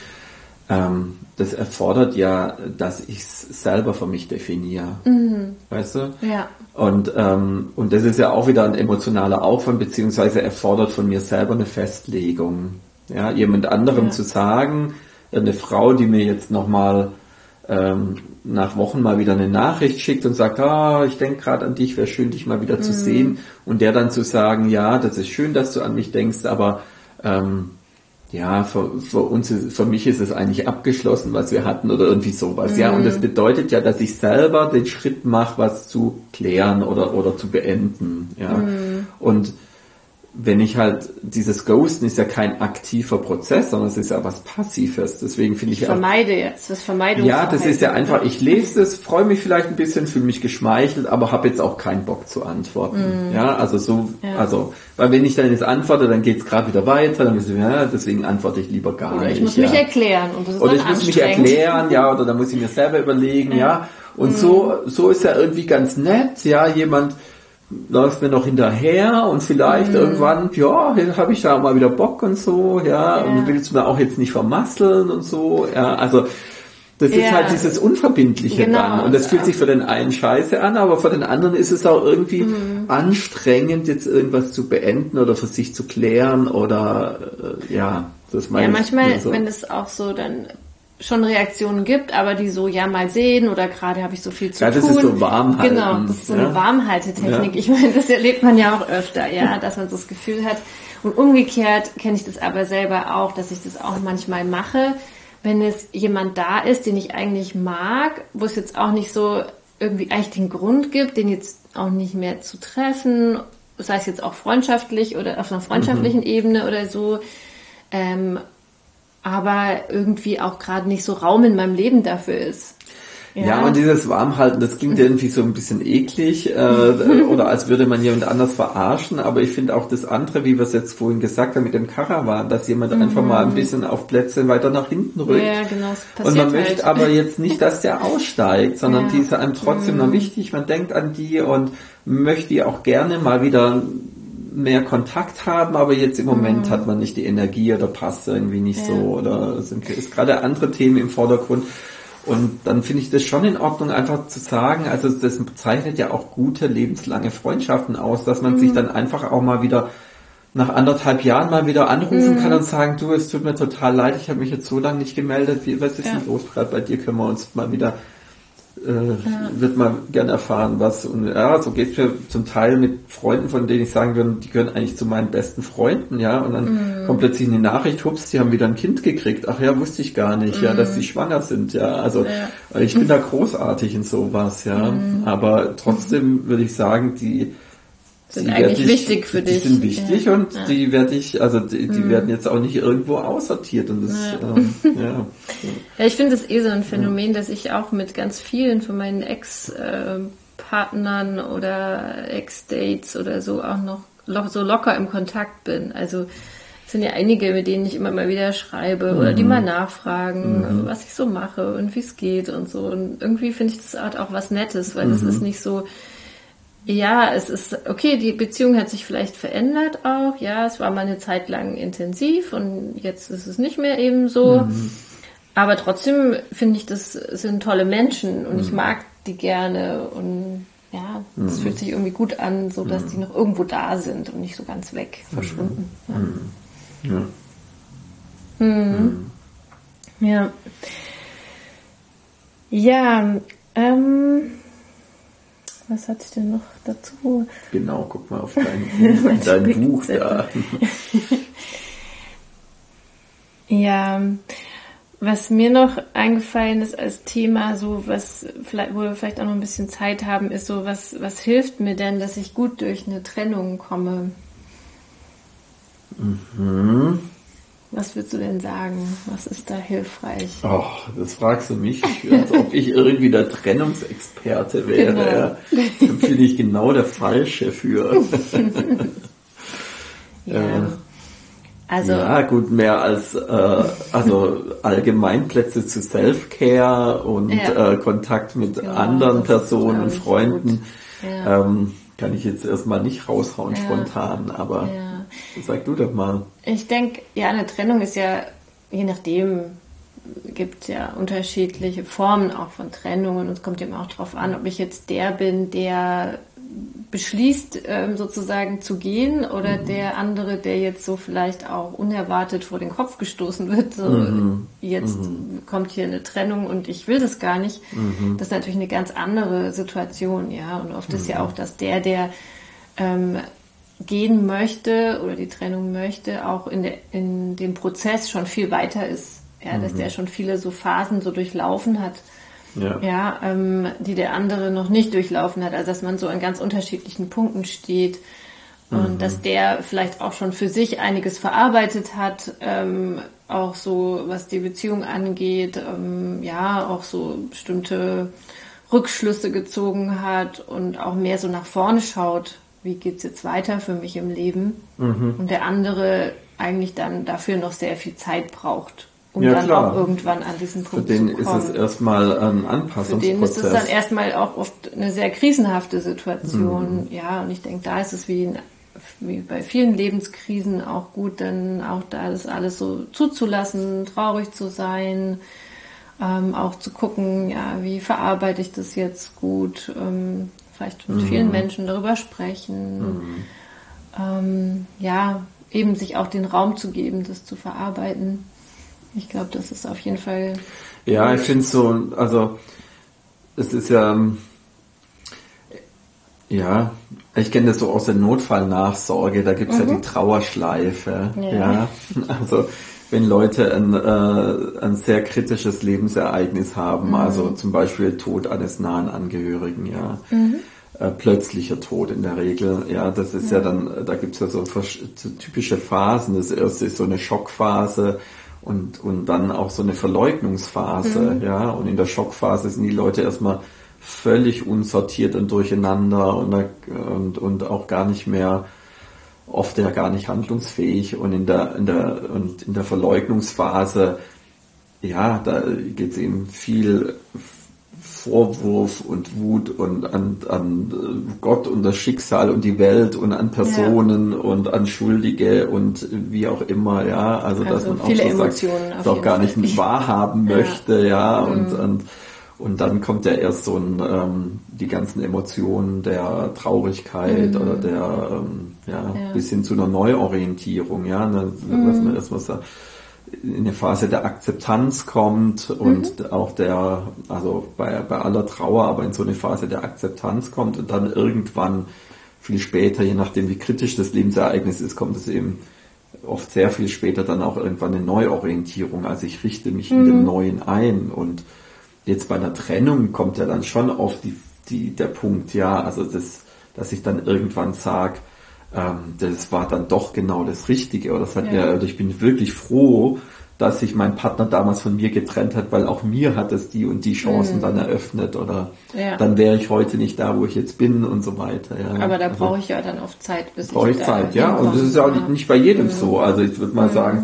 Ähm, das erfordert ja, dass ich es selber für mich definiere. Mhm. Weißt du? Ja. Und, ähm, und das ist ja auch wieder ein emotionaler Aufwand, beziehungsweise erfordert von mir selber eine Festlegung. Ja, jemand anderem ja. zu sagen, eine Frau, die mir jetzt nochmal ähm, nach Wochen mal wieder eine Nachricht schickt und sagt, ah, ich denke gerade an dich, wäre schön, dich mal wieder mhm. zu sehen. Und der dann zu sagen, ja, das ist schön, dass du an mich denkst, aber ähm, ja, für, für uns, ist, für mich ist es eigentlich abgeschlossen, was wir hatten oder irgendwie sowas. Mhm. Ja, und das bedeutet ja, dass ich selber den Schritt mache, was zu klären oder, oder zu beenden. Ja, mhm. und wenn ich halt, dieses Ghosten ist ja kein aktiver Prozess, sondern es ist ja was Passives. Deswegen finde ich, ich vermeide jetzt, das Vermeidungsverhalten. Ja, das ist ja einfach, ich lese es, freue mich vielleicht ein bisschen, fühle mich geschmeichelt, aber habe jetzt auch keinen Bock zu antworten. Mm. Ja, also so, ja. also, weil wenn ich dann jetzt antworte, dann geht es gerade wieder weiter, dann müssen wir, ja, deswegen antworte ich lieber gar oder nicht. Ich muss ja. mich erklären. Und das ist oder ich muss mich erklären, ja, oder dann muss ich mir selber überlegen, ja. ja. Und mm. so, so ist ja irgendwie ganz nett, ja, jemand läuft mir noch hinterher und vielleicht mhm. irgendwann, ja, habe ich da mal wieder Bock und so, ja, ja. und willst du mir auch jetzt nicht vermasseln und so, ja, also das ja. ist halt dieses Unverbindliche genau. dann und das fühlt sich für den einen scheiße an, aber für den anderen ist es auch irgendwie mhm. anstrengend, jetzt irgendwas zu beenden oder für sich zu klären oder, äh, ja, das meine ja, ich. Ja, manchmal, so. Wenn es auch so dann schon Reaktionen gibt, aber die so, ja, mal sehen oder gerade habe ich so viel zu ja, tun. Ja, das ist so Warmhalten. Genau, das ist so ja. eine Warmhaltetechnik. Ja. Ich meine, das erlebt man ja auch öfter, ja, dass man so das Gefühl hat. Und umgekehrt kenne ich das aber selber auch, dass ich das auch manchmal mache, wenn es jemand da ist, den ich eigentlich mag, wo es jetzt auch nicht so irgendwie eigentlich den Grund gibt, den jetzt auch nicht mehr zu treffen, sei es jetzt auch freundschaftlich oder auf einer freundschaftlichen mhm. Ebene oder so, ähm, aber irgendwie auch gerade nicht so Raum in meinem Leben dafür ist. Ja, ja und dieses Warmhalten, das klingt irgendwie so ein bisschen eklig äh, oder als würde man jemand anders verarschen, aber ich finde auch das andere, wie wir es jetzt vorhin gesagt haben mit dem Karawan, dass jemand mhm. einfach mal ein bisschen auf Plätze weiter nach hinten rückt. Ja, genau, das passiert und man halt. möchte aber jetzt nicht, dass der aussteigt, sondern ja. die ist einem trotzdem mhm. noch wichtig, man denkt an die und möchte die auch gerne mal wieder mehr Kontakt haben, aber jetzt im Moment mhm. hat man nicht die Energie oder passt irgendwie nicht ja. so oder sind, ist gerade andere Themen im Vordergrund und dann finde ich das schon in Ordnung, einfach zu sagen, also das zeichnet ja auch gute lebenslange Freundschaften aus, dass man mhm. sich dann einfach auch mal wieder nach anderthalb Jahren mal wieder anrufen mhm. kann und sagen, du, es tut mir total leid, ich habe mich jetzt so lange nicht gemeldet, wie, was ist ja. denn los gerade bei dir, können wir uns mal wieder Äh, ja. wird man gerne erfahren, was und ja, so geht es mir zum Teil mit Freunden, von denen ich sagen würde, die gehören eigentlich zu meinen besten Freunden, ja, und dann mm. kommt plötzlich eine Nachricht, hups, die haben wieder ein Kind gekriegt, ach ja, wusste ich gar nicht, mm. ja, dass sie schwanger sind, ja, also ja. ich bin da großartig in sowas, ja, mm. aber trotzdem würde ich sagen, die sind eigentlich ich, wichtig für die dich. Die sind wichtig ja. und ja. die werde ich, also die, die mhm. werden jetzt auch nicht irgendwo aussortiert und das, ja. Ähm, ja. ja, ich finde das eh so ein Phänomen, ja. dass ich auch mit ganz vielen von meinen Ex-Partnern oder Ex-Dates oder so auch noch lo- so locker im Kontakt bin. Also es sind ja einige, mit denen ich immer mal wieder schreibe oder die mal nachfragen, mhm. was ich so mache und wie es geht und so. Und irgendwie finde ich das halt auch was Nettes, weil es mhm. ist nicht so, ja, es ist, okay, die Beziehung hat sich vielleicht verändert auch, ja, es war mal eine Zeit lang intensiv und jetzt ist es nicht mehr eben so. Mhm. Aber trotzdem finde ich, das sind tolle Menschen und mhm. ich mag die gerne und ja, es mhm. fühlt sich irgendwie gut an, so dass mhm. die noch irgendwo da sind und nicht so ganz weg, verschwunden. Ja. Ja. Mhm. Ja. Ja, ähm, was hatte ich denn noch dazu? Genau, guck mal auf dein, dein Buch da. Ja, was mir noch eingefallen ist als Thema, so was vielleicht, wo wir vielleicht auch noch ein bisschen Zeit haben, ist so, was, was hilft mir denn, dass ich gut durch eine Trennung komme? Mhm. Was würdest du denn sagen? Was ist da hilfreich? Oh, das fragst du mich, als ob ich irgendwie der Trennungsexperte wäre. Genau. Ja. Da bin ich genau der Falsche für. Ja. äh, also, ja, gut, mehr als äh, also Allgemeinplätze zu Self-Care und ja. äh, Kontakt mit genau, anderen Personen und Freunden ja. ähm, kann ich jetzt erstmal nicht raushauen ja. spontan, aber ja. sag du doch mal. Ich denke, ja, eine Trennung ist ja, je nachdem, gibt es ja unterschiedliche Formen auch von Trennungen und es kommt eben auch darauf an, ob ich jetzt der bin, der beschließt, ähm, sozusagen zu gehen oder mhm. der andere, der jetzt so vielleicht auch unerwartet vor den Kopf gestoßen wird. So, mhm. Jetzt mhm. kommt hier eine Trennung und ich will das gar nicht. Mhm. Das ist natürlich eine ganz andere Situation, ja. Und oft mhm. ist ja auch, dass der, der ähm, gehen möchte oder die Trennung möchte, auch in, der, in dem Prozess schon viel weiter ist. Ja, mhm. dass der schon viele so Phasen so durchlaufen hat. Ja, ja ähm, die der andere noch nicht durchlaufen hat. Also dass man so an ganz unterschiedlichen Punkten steht und mhm. dass der vielleicht auch schon für sich einiges verarbeitet hat, ähm, auch so was die Beziehung angeht, ähm, ja, auch so bestimmte Rückschlüsse gezogen hat und auch mehr so nach vorne schaut, wie geht's jetzt weiter für mich im Leben mhm. und der andere eigentlich dann dafür noch sehr viel Zeit braucht. Um ja, dann klar. auch irgendwann an diesen Punkt zu kommen. Für den ist es erstmal ein Anpassungsprozess. Für den ist es dann erstmal auch oft eine sehr krisenhafte Situation. Mhm. Ja, und ich denke, da ist es wie, in, wie bei vielen Lebenskrisen auch gut, dann auch da das alles so zuzulassen, traurig zu sein, ähm, auch zu gucken, ja, wie verarbeite ich das jetzt gut, ähm, vielleicht mit mhm. vielen Menschen darüber sprechen. Mhm. Ähm, ja, eben sich auch den Raum zu geben, das zu verarbeiten. Ich glaube, das ist auf jeden Fall... Ja, ich finde es so, also es ist ja, ja, ich kenne das so aus der Notfallnachsorge, da gibt es mhm. ja die Trauerschleife. Ja. ja. Also wenn Leute ein, äh, ein sehr kritisches Lebensereignis haben, mhm. also zum Beispiel Tod eines nahen Angehörigen, ja. Mhm. Äh, plötzlicher Tod in der Regel, ja, das ist ja, ja dann, da gibt es ja so, so typische Phasen. Das erste ist so eine Schockphase, Und, und dann auch so eine Verleugnungsphase, mhm. ja, und in der Schockphase sind die Leute erstmal völlig unsortiert und durcheinander und, und, und auch gar nicht mehr, oft ja gar nicht handlungsfähig und in der, in der, und in der Verleugnungsphase, ja, da geht es eben viel Vorwurf und Wut und an, an Gott und das Schicksal und die Welt und an Personen ja. und an Schuldige und wie auch immer, ja, also, also dass man auch so sagt, das auch gar Fall. nicht wahrhaben ja. möchte, ja, und, mhm. und, und dann kommt ja erst so ein, ähm, die ganzen Emotionen der Traurigkeit mhm. oder der, ähm, ja, ja, bis hin zu einer Neuorientierung, ja, ne, mhm. dass man erstmal sagt, in eine Phase der Akzeptanz kommt und mhm. auch der, also bei, bei aller Trauer, aber in so eine Phase der Akzeptanz kommt und dann irgendwann viel später, je nachdem wie kritisch das Lebensereignis ist, kommt es eben oft sehr viel später dann auch irgendwann eine Neuorientierung. Also ich richte mich mhm. in dem Neuen ein und jetzt bei einer Trennung kommt ja dann schon oft die, die, der Punkt, ja, also das, dass ich dann irgendwann sage, das war dann doch genau das Richtige. Oder das hat ja. mir, also ich bin wirklich froh, dass sich mein Partner damals von mir getrennt hat, weil auch mir hat es die und die Chancen mhm. dann eröffnet oder ja. dann wäre ich heute nicht da, wo ich jetzt bin und so weiter. Ja. Aber da also, brauche ich ja dann oft Zeit, bis brauche ich ich Zeit, ja. Und das ist ja auch nicht, nicht bei jedem mhm. so. Also ich würde mal mhm. sagen,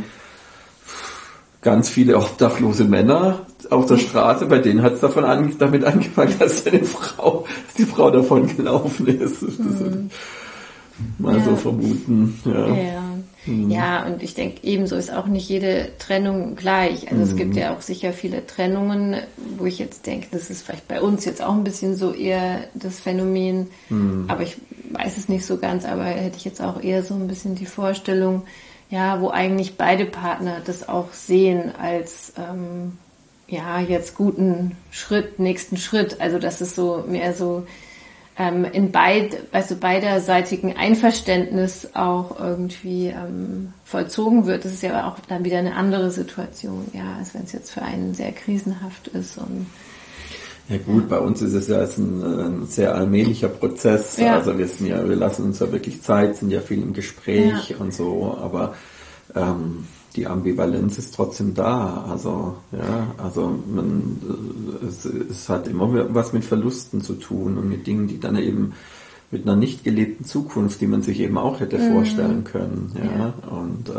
ganz viele obdachlose Männer auf der Straße, bei denen hat es davon an, damit angefangen, dass eine Frau, dass die Frau davon gelaufen ist. Das mhm. mal ja. so vermuten. Ja. Ja. Mhm. Ja, und ich denke, ebenso ist auch nicht jede Trennung gleich. Also mhm. es gibt ja auch sicher viele Trennungen, wo ich jetzt denke, das ist vielleicht bei uns jetzt auch ein bisschen so eher das Phänomen, mhm. aber ich weiß es nicht so ganz, aber hätte ich jetzt auch eher so ein bisschen die Vorstellung, ja, wo eigentlich beide Partner das auch sehen als ähm, ja, jetzt guten Schritt, nächsten Schritt. Also dass es so mehr so ähm, in beid, also beiderseitigen Einverständnis auch irgendwie ähm, vollzogen wird. Das ist ja auch dann wieder eine andere Situation, ja, als wenn es jetzt für einen sehr krisenhaft ist. Und ja gut, ja. bei uns ist es ja ein, ein sehr allmählicher Prozess. Ja. Also wir sind ja, wir lassen uns ja wirklich Zeit, sind ja viel im Gespräch ja. und so, aber ähm, die Ambivalenz ist trotzdem da. Also ja, also man, es, es hat immer was mit Verlusten zu tun und mit Dingen, die dann eben mit einer nicht gelebten Zukunft, die man sich eben auch hätte mhm. vorstellen können. Ja, ja. und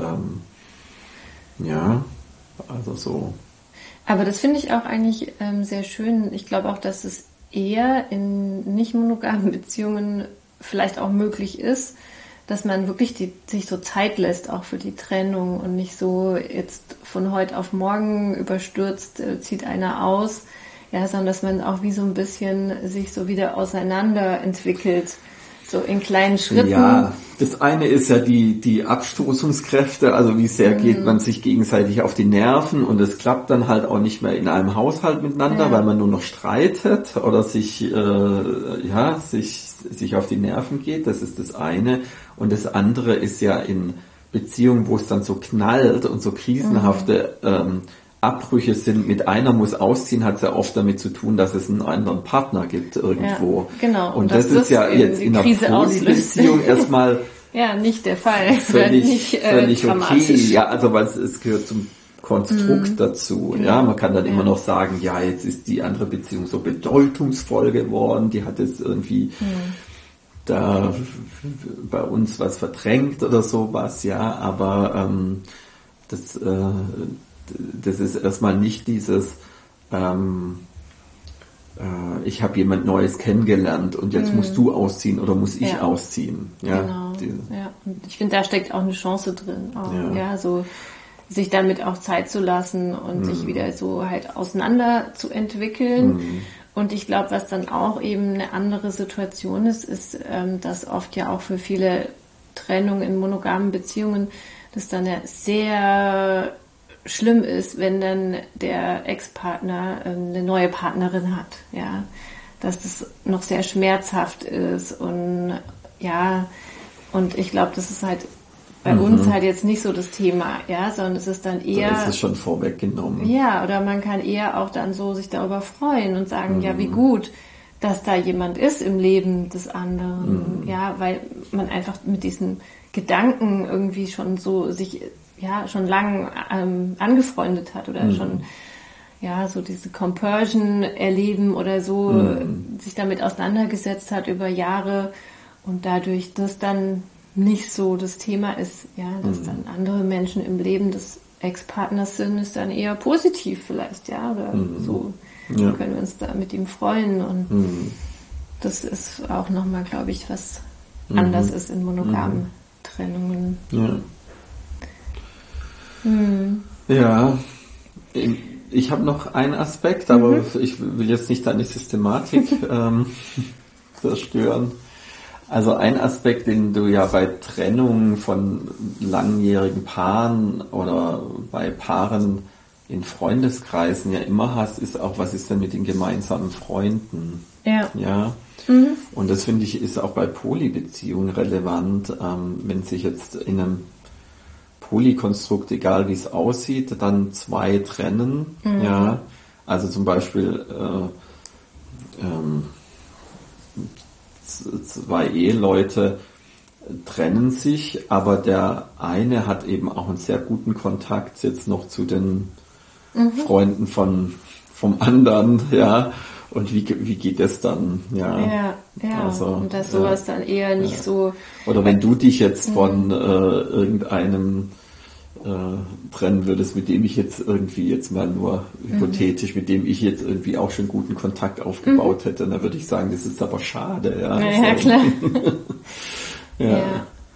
ähm, ja, also so. Aber das finde ich auch eigentlich ähm, sehr schön. Ich glaube auch, dass es eher in nicht monogamen Beziehungen vielleicht auch möglich ist, dass man wirklich die, sich so Zeit lässt, auch für die Trennung und nicht so jetzt von heute auf morgen überstürzt, äh, zieht einer aus, ja, sondern dass man auch wie so ein bisschen sich so wieder auseinander entwickelt. So in kleinen Schritten. Ja, das eine ist ja die, die Abstoßungskräfte, also wie sehr mhm. geht man sich gegenseitig auf die Nerven und es klappt dann halt auch nicht mehr in einem Haushalt miteinander, ja. weil man nur noch streitet oder sich, äh, ja, sich, sich auf die Nerven geht, das ist das eine. Und das andere ist ja in Beziehungen, wo es dann so knallt und so krisenhafte mhm. ähm, Abbrüche sind, mit einer muss ausziehen, hat es ja oft damit zu tun, dass es einen anderen Partner gibt irgendwo. Ja, genau. Und, und das, das ist ja jetzt in einer Polybeziehung erstmal ja, nicht der Fall. Völlig, nicht, äh, völlig okay. Ja, also weil es, es gehört zum Konstrukt mm. dazu. Genau. Ja, man kann dann ja. immer noch sagen, ja, jetzt ist die andere Beziehung so bedeutungsvoll geworden, die hat jetzt irgendwie mm. da bei uns was verdrängt oder sowas, ja, aber ähm, das äh, das ist erstmal nicht dieses, ähm, äh, ich habe jemand Neues kennengelernt und jetzt mm. musst du ausziehen oder muss ich ja. ausziehen. Ja, genau. Ja. Und ich finde, da steckt auch eine Chance drin, auch, ja. ja, so sich damit auch Zeit zu lassen und mm. sich wieder so halt auseinander zu entwickeln. Mm. Und ich glaube, was dann auch eben eine andere Situation ist, ist, ähm, dass oft ja auch für viele Trennungen in monogamen Beziehungen das dann ja sehr schlimm ist, wenn dann der Ex-Partner ähm, eine neue Partnerin hat, ja, dass das noch sehr schmerzhaft ist und ja, und ich glaube, das ist halt bei mhm. uns halt jetzt nicht so das Thema, ja, sondern es ist dann eher... Da ist es schon vorweggenommen. Ja, oder man kann eher auch dann so sich darüber freuen und sagen, mhm. ja, wie gut, dass da jemand ist im Leben des anderen, mhm. ja, weil man einfach mit diesen Gedanken irgendwie schon so sich ja schon lange ähm, angefreundet hat oder mhm. schon ja so diese Compersion erleben oder so mhm. sich damit auseinandergesetzt hat über Jahre und dadurch das dann nicht so das Thema ist, ja, dass mhm. dann andere Menschen im Leben des Ex-Partners sind, ist dann eher positiv vielleicht, ja, oder mhm. so ja. können wir uns da mit ihm freuen und mhm. das ist auch nochmal, glaube ich, was mhm. anders ist in monogamen mhm. Trennungen. Ja. Hm. Ja, ich habe noch einen Aspekt, aber mhm. ich will jetzt nicht deine Systematik ähm, zerstören. Also ein Aspekt, den du ja bei Trennungen von langjährigen Paaren oder bei Paaren in Freundeskreisen ja immer hast, ist auch, was ist denn mit den gemeinsamen Freunden? Ja. Ja. Mhm. Und das finde ich ist auch bei Polybeziehungen relevant, ähm, wenn sich jetzt in einem Polykonstrukt, egal wie es aussieht, dann zwei trennen, mhm. ja, also zum Beispiel äh, ähm, z- zwei Eheleute trennen sich, aber der eine hat eben auch einen sehr guten Kontakt jetzt noch zu den mhm. Freunden von vom anderen, ja. Und wie, wie geht das dann? Ja, ja, ja. Also, und dass sowas ja, dann eher nicht ja. so... Oder wenn du dich jetzt von mhm. äh, irgendeinem äh, trennen würdest, mit dem ich jetzt irgendwie jetzt mal nur mhm. hypothetisch, mit dem ich jetzt irgendwie auch schon guten Kontakt aufgebaut mhm. hätte, dann würde ich sagen, das ist aber schade. Ja, ja, ja klar. ja. Ja.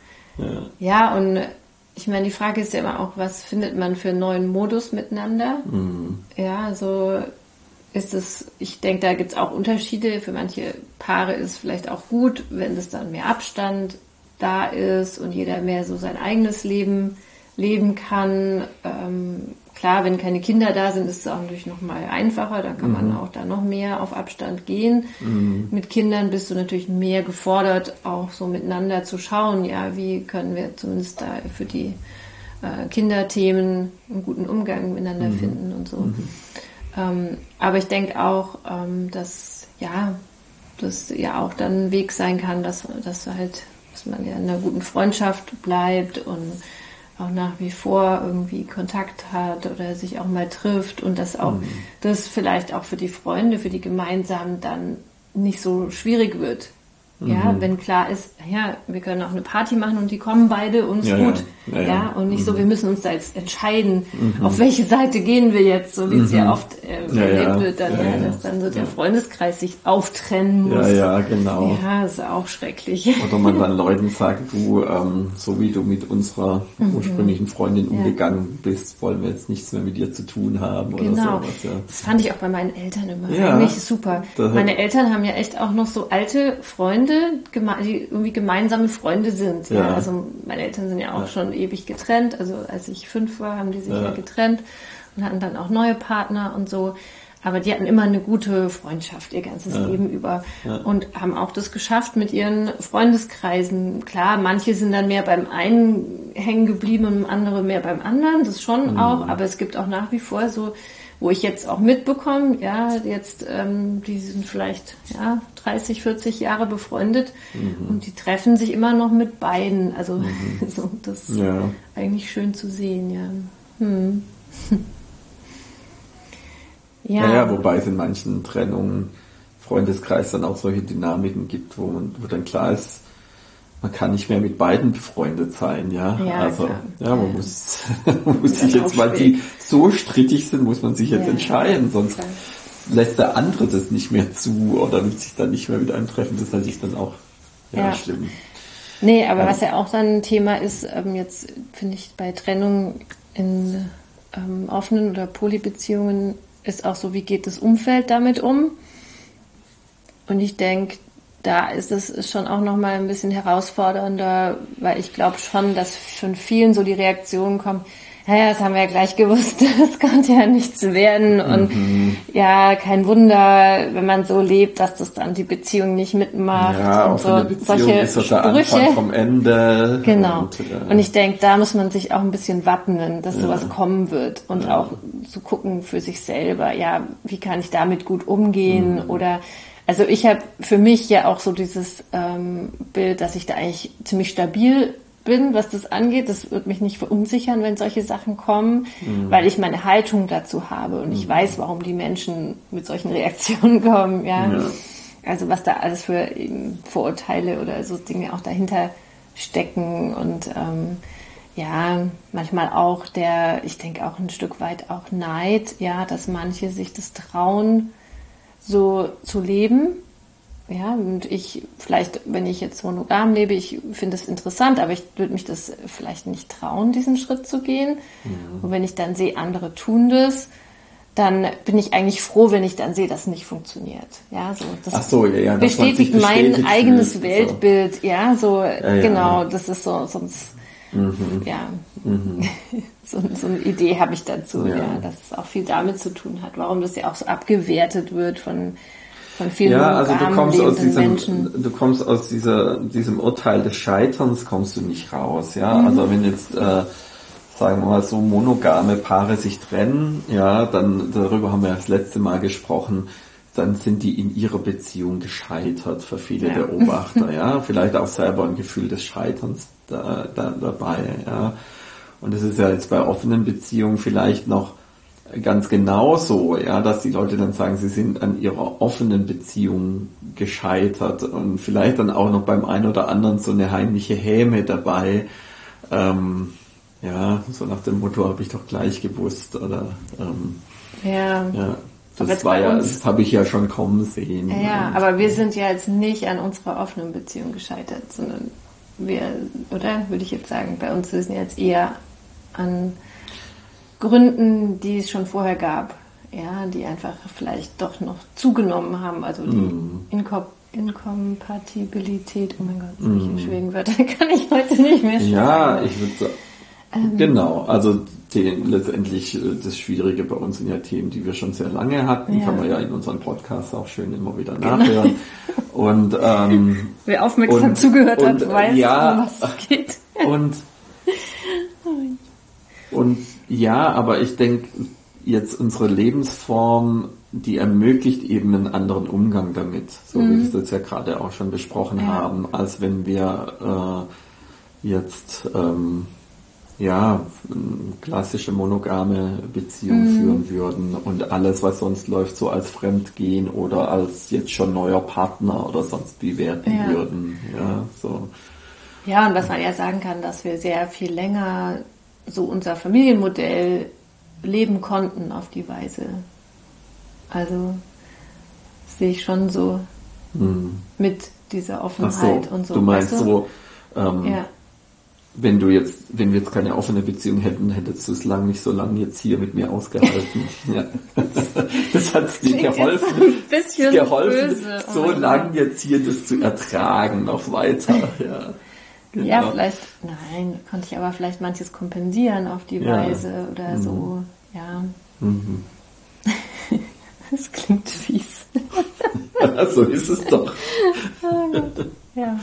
Ja. ja, und ich meine, die Frage ist ja immer auch, was findet man für einen neuen Modus miteinander? Mhm. Ja, also... ist es, ich denke, da gibt es auch Unterschiede. Für manche Paare ist es vielleicht auch gut, wenn es dann mehr Abstand da ist und jeder mehr so sein eigenes Leben leben kann. Ähm, klar, wenn keine Kinder da sind, ist es auch natürlich noch mal einfacher. Da kann mhm. man auch da noch mehr auf Abstand gehen. Mhm. Mit Kindern bist du natürlich mehr gefordert, auch so miteinander zu schauen, ja, wie können wir zumindest da für die äh, Kinderthemen einen guten Umgang miteinander mhm. finden und so. Mhm. Ähm, aber ich denke auch, ähm, dass ja, das ja auch dann ein Weg sein kann, dass, dass halt, dass man ja in einer guten Freundschaft bleibt und auch nach wie vor irgendwie Kontakt hat oder sich auch mal trifft und dass auch mhm. das vielleicht auch für die Freunde, für die Gemeinsamen dann nicht so schwierig wird. Ja, mhm. wenn klar ist, ja, wir können auch eine Party machen und die kommen beide und ist ja, gut. Ja, ja, ja, und nicht mhm. so, wir müssen uns da jetzt entscheiden, mhm. auf welche Seite gehen wir jetzt, so wie mhm. es ja oft äh, ja, erlebt ja. wird, dann, ja, ja, dass dann so der Freundeskreis sich auftrennen muss. Ja, ja, genau. Ja, ist auch schrecklich. Oder man dann Leuten sagt, du, ähm, so wie du mit unserer mhm. ursprünglichen Freundin ja. umgegangen bist, wollen wir jetzt nichts mehr mit dir zu tun haben. Genau. Oder sowas, ja. Das fand ich auch bei meinen Eltern immer ja. eigentlich super. Meine Eltern haben ja echt auch noch so alte Freunde, die irgendwie gemeinsame Freunde sind. Ja. Ja. Also meine Eltern sind ja auch ja. schon ewig getrennt. Also als ich fünf war, haben die sich ja, ja getrennt und hatten dann auch neue Partner und so. Aber die hatten immer eine gute Freundschaft ihr ganzes ja. Leben über ja. und haben auch das geschafft mit ihren Freundeskreisen. Klar, manche sind dann mehr beim einen hängen geblieben und andere mehr beim anderen. Das schon mhm. auch. Aber es gibt auch nach wie vor so, wo ich jetzt auch mitbekomme, ja, jetzt, ähm, die sind vielleicht, ja, dreißig, vierzig Jahre befreundet mhm. und die treffen sich immer noch mit beiden. Also, mhm. so, das ist ja. eigentlich schön zu sehen, ja. Hm. ja. ja. Ja, wobei es in manchen Trennungen, Freundeskreis dann auch solche Dynamiken gibt, wo man, wo dann klar ist, man kann nicht mehr mit beiden befreundet sein, ja. ja also, klar. ja, man ja. muss, man muss sich jetzt, weil die so strittig sind, muss man sich jetzt ja. entscheiden, sonst klar. lässt der andere das nicht mehr zu oder will sich dann nicht mehr mit einem treffen. Das ist natürlich dann auch ja, ja. schlimm. Nee, aber ja. was ja auch dann ein Thema ist, ähm, jetzt finde ich bei Trennung in ähm, offenen oder Polybeziehungen ist auch so, wie geht das Umfeld damit um? Und ich denke, da ist es schon auch nochmal ein bisschen herausfordernder, weil ich glaube schon, dass von vielen so die Reaktionen kommen, ja, das haben wir ja gleich gewusst, das konnte ja nichts werden und mhm. ja, kein Wunder, wenn man so lebt, dass das dann die Beziehung nicht mitmacht. Ja, und auch so, eine Beziehung solche ist das der Anfang vom Ende. Genau. Und, äh, und ich denke, da muss man sich auch ein bisschen wappnen, dass ja. sowas kommen wird und ja. auch zu gucken für sich selber, ja, wie kann ich damit gut umgehen mhm. oder also ich habe für mich ja auch so dieses ähm, Bild, dass ich da eigentlich ziemlich stabil bin, was das angeht. Das wird mich nicht verunsichern, wenn solche Sachen kommen, mhm. weil ich meine Haltung dazu habe und mhm. ich weiß, warum die Menschen mit solchen Reaktionen kommen. Ja? ja. Also was da alles für eben Vorurteile oder so Dinge auch dahinter stecken und ähm, ja, manchmal auch der, ich denke auch ein Stück weit auch Neid, ja, dass manche sich das trauen, so zu leben, ja, und ich vielleicht, wenn ich jetzt monogam lebe, ich finde das interessant, aber ich würde mich das vielleicht nicht trauen, diesen Schritt zu gehen. Mhm. Und wenn ich dann sehe, andere tun das, dann bin ich eigentlich froh, wenn ich dann sehe, dass es nicht funktioniert. Ja, so, das Ach so, ja, ja, bestätigt mein eigenes fühlt, Weltbild, so. ja, so, ja, ja, genau, ja. das ist so, sonst, mhm. ja, mhm. so, so eine Idee habe ich dazu, ja. ja, dass es auch viel damit zu tun hat, warum das ja auch so abgewertet wird von, von vielen ja, also du kommst aus diesem, Menschen. Du kommst aus dieser, diesem Urteil des Scheiterns, kommst du nicht raus, ja, mhm. also wenn jetzt, äh, sagen wir mal so, monogame Paare sich trennen, ja, dann, darüber haben wir das letzte Mal gesprochen, dann sind die in ihrer Beziehung gescheitert für viele ja. Beobachter, ja, vielleicht auch selber ein Gefühl des Scheiterns da, da, dabei, ja. Und es ist ja jetzt bei offenen Beziehungen vielleicht noch ganz genauso, ja, dass die Leute dann sagen, sie sind an ihrer offenen Beziehung gescheitert und vielleicht dann auch noch beim einen oder anderen so eine heimliche Häme dabei, ähm, ja, so nach dem Motto, habe ich doch gleich gewusst, oder ähm, ja. ja. Das war ja, das habe ich ja schon kommen sehen. Ja, ja, aber wir sind ja jetzt nicht an unserer offenen Beziehung gescheitert, sondern wir, oder würde ich jetzt sagen, bei uns sind jetzt eher an Gründen, die es schon vorher gab, ja, die einfach vielleicht doch noch zugenommen haben, also die mm. Inko- Inkompatibilität, oh mein Gott, solche mm. Schwiegenwörter kann ich heute nicht mehr sprechen. Ja, ich würde sagen, ähm, genau, also die, letztendlich das Schwierige bei uns sind ja Themen, die wir schon sehr lange hatten, ja. Kann man ja in unseren Podcasts auch schön immer wieder nachhören. Genau. Und ähm, wer aufmerksam und, zugehört und, hat, weiß, ja, um was es geht. Und Und ja, aber ich denke, jetzt unsere Lebensform, die ermöglicht eben einen anderen Umgang damit, so mhm. wie wir es jetzt ja gerade auch schon besprochen ja. haben, als wenn wir äh, jetzt ähm, ja eine klassische monogame Beziehung mhm. führen würden und alles, was sonst läuft, so als Fremdgehen oder als jetzt schon neuer Partner oder sonst wie werten ja. würden. Ja, so. Ja, und was man ja sagen kann, dass wir sehr viel länger so unser Familienmodell leben konnten auf die Weise. Also sehe ich schon so hm. mit dieser Offenheit so, und so. Du meinst weißt du? so, ähm, ja. wenn du jetzt, wenn wir jetzt keine offene Beziehung hätten, hättest du es lang nicht so lange jetzt hier mit mir ausgehalten. ja. Das hat es dir geholfen, ein bisschen geholfen böse. so oh lang jetzt hier das zu ertragen, noch weiter. Ja. Genau. Ja, vielleicht, nein, konnte ich aber vielleicht manches kompensieren auf die ja. Weise oder mhm. so, ja. Mhm. Das klingt fies. So ist es doch. Oh Gott. Ja.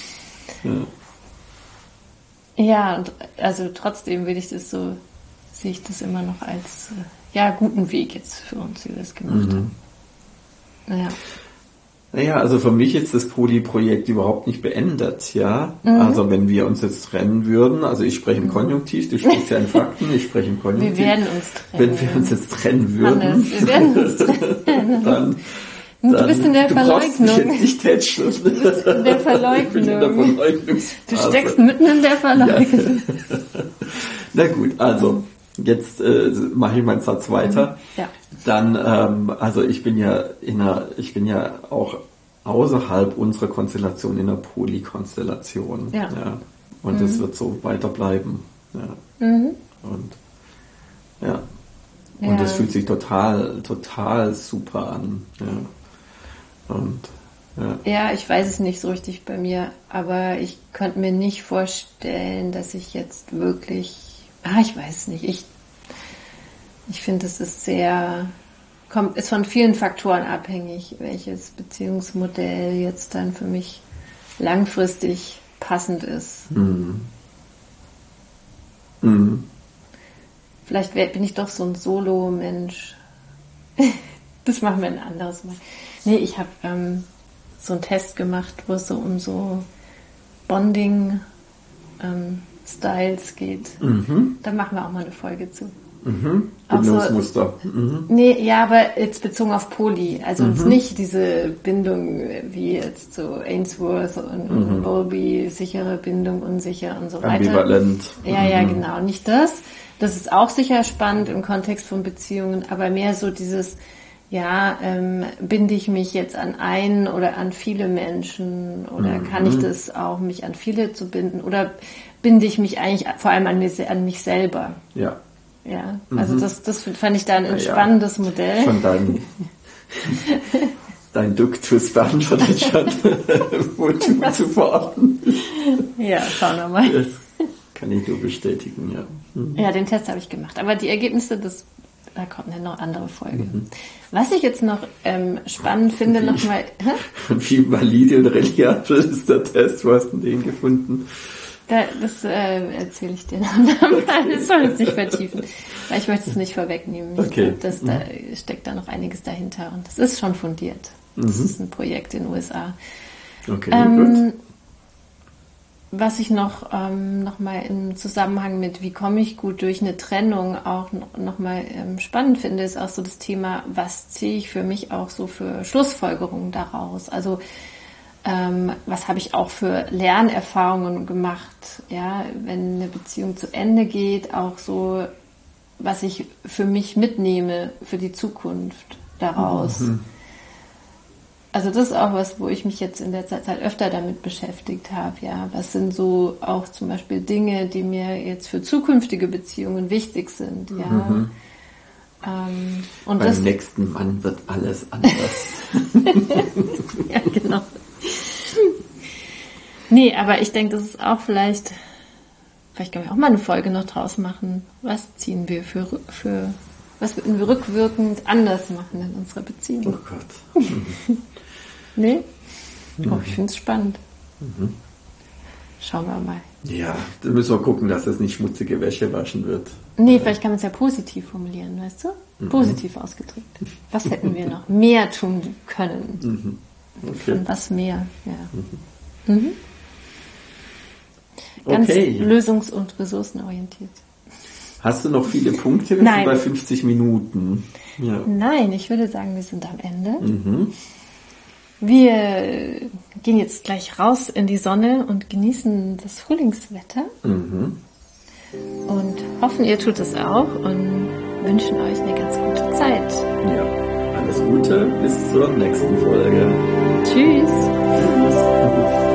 Ja, ja, und also trotzdem will ich das so, sehe ich das immer noch als, ja, guten Weg jetzt für uns, wie wir es gemacht mhm. haben. Naja. Naja, also für mich ist das Poly-Projekt überhaupt nicht beendet, ja. Mhm. Also wenn wir uns jetzt trennen würden, also ich spreche im Konjunktiv, du sprichst ja in Fakten, ich spreche im Konjunktiv. Wir werden uns trennen. Wenn wir uns jetzt trennen würden, Hannes, wir werden uns trennen. dann, dann, du bist in der du Verleugnung. Du brauchst mich jetzt nicht tätscheln. Du bist in der Verleugnung. Ich bin in der Verleugnung. Du steckst mitten in der Verleugnung. Ja. Na gut, also jetzt äh, mache ich meinen Satz weiter. Ja. Dann, ähm, also ich bin ja in einer, ich bin ja auch außerhalb unserer Konstellation in einer Polykonstellation. Ja. Ja. Und mhm. das wird so weiter bleiben. Ja. Mhm. Und ja. Ja. Und das fühlt sich total, total super an. Ja. Und ja. Ja, ich weiß es nicht so richtig bei mir, aber ich könnte mir nicht vorstellen, dass ich jetzt wirklich, ah, ich weiß nicht, ich, ich finde, es ist sehr, kommt, ist von vielen Faktoren abhängig, welches Beziehungsmodell jetzt dann für mich langfristig passend ist. Mhm. Mhm. Vielleicht bin ich doch so ein Solo-Mensch. Das machen wir ein anderes Mal. Nee, ich habe ähm, so einen Test gemacht, wo es so um so Bonding ähm, Styles geht. Mhm. Da machen wir auch mal eine Folge zu. Mhm. Bindungsmuster. Also, mhm. Nee, ja, aber jetzt bezogen auf Poly. Also mhm. jetzt nicht diese Bindung wie jetzt so Ainsworth und, mhm. und Bowlby, sichere Bindung, unsicher und so weiter. Ambivalent. Ja, ja, genau. Nicht das. Das ist auch sicher spannend im Kontext von Beziehungen, aber mehr so dieses, ja, ähm, binde ich mich jetzt an einen oder an viele Menschen oder mhm. kann ich das auch, mich an viele zu binden oder binde ich mich eigentlich vor allem an, mir, an mich selber? Ja. Ja, also mhm. das, das fand ich da ein ja, spannendes ja. Modell. Schon dein, dein Duktus beantwortet schon, wo du zu verorten bist. Ja, schauen wir mal. Das kann ich nur bestätigen, ja. Mhm. Ja, den Test habe ich gemacht, aber die Ergebnisse, das, da kommt eine noch andere Folge. Mhm. Was ich jetzt noch ähm, spannend finde, nochmal... Wie valide und reliabel ist der Test? Wo hast du den gefunden? Da, das äh, erzähle ich dir noch. Das soll jetzt nicht vertiefen, weil ich möchte es nicht vorwegnehmen. Ich okay. glaub, dass da steckt da noch einiges dahinter und das ist schon fundiert. Das mhm. ist ein Projekt in den U S A. Okay, ähm, gut. Was ich noch, ähm, noch mal im Zusammenhang mit, wie komme ich gut durch eine Trennung auch noch, noch mal ähm, spannend finde, ist auch so das Thema, was ziehe ich für mich auch so für Schlussfolgerungen daraus? Also ähm, was habe ich auch für Lernerfahrungen gemacht, ja, wenn eine Beziehung zu Ende geht, auch so, was ich für mich mitnehme für die Zukunft daraus. Mhm. Also das ist auch was, wo ich mich jetzt in letzter Zeit öfter damit beschäftigt habe. Ja, was sind so auch zum Beispiel Dinge, die mir jetzt für zukünftige Beziehungen wichtig sind. Ja. Mhm. Ähm, und Beim das, nächsten Mann wird alles anders. ja, genau. Nee, aber ich denke, das ist auch vielleicht, vielleicht können wir auch mal eine Folge noch draus machen. Was ziehen wir für, für was würden wir rückwirkend anders machen in unserer Beziehung? Oh Gott. Mhm. Nee? Mhm. Oh, ich finde es spannend. Mhm. Schauen wir mal. Ja, da müssen wir gucken, dass das nicht schmutzige Wäsche waschen wird. Nee, vielleicht kann man es ja positiv formulieren, weißt du? Mhm. Positiv ausgedrückt. Was hätten wir noch mehr tun können? Mhm. Okay. Von was mehr, ja. Mhm. Mhm. Ganz okay. lösungs- und ressourcenorientiert. Hast du noch viele Punkte? Wir Nein. sind bei fünfzig Minuten. Ja. Nein, ich würde sagen, wir sind am Ende. Mhm. Wir gehen jetzt gleich raus in die Sonne und genießen das Frühlingswetter. Mhm. Und hoffen, ihr tut es auch und wünschen euch eine ganz gute Zeit. Ja, alles Gute, bis zur nächsten Folge. Tschüss. Tschüss.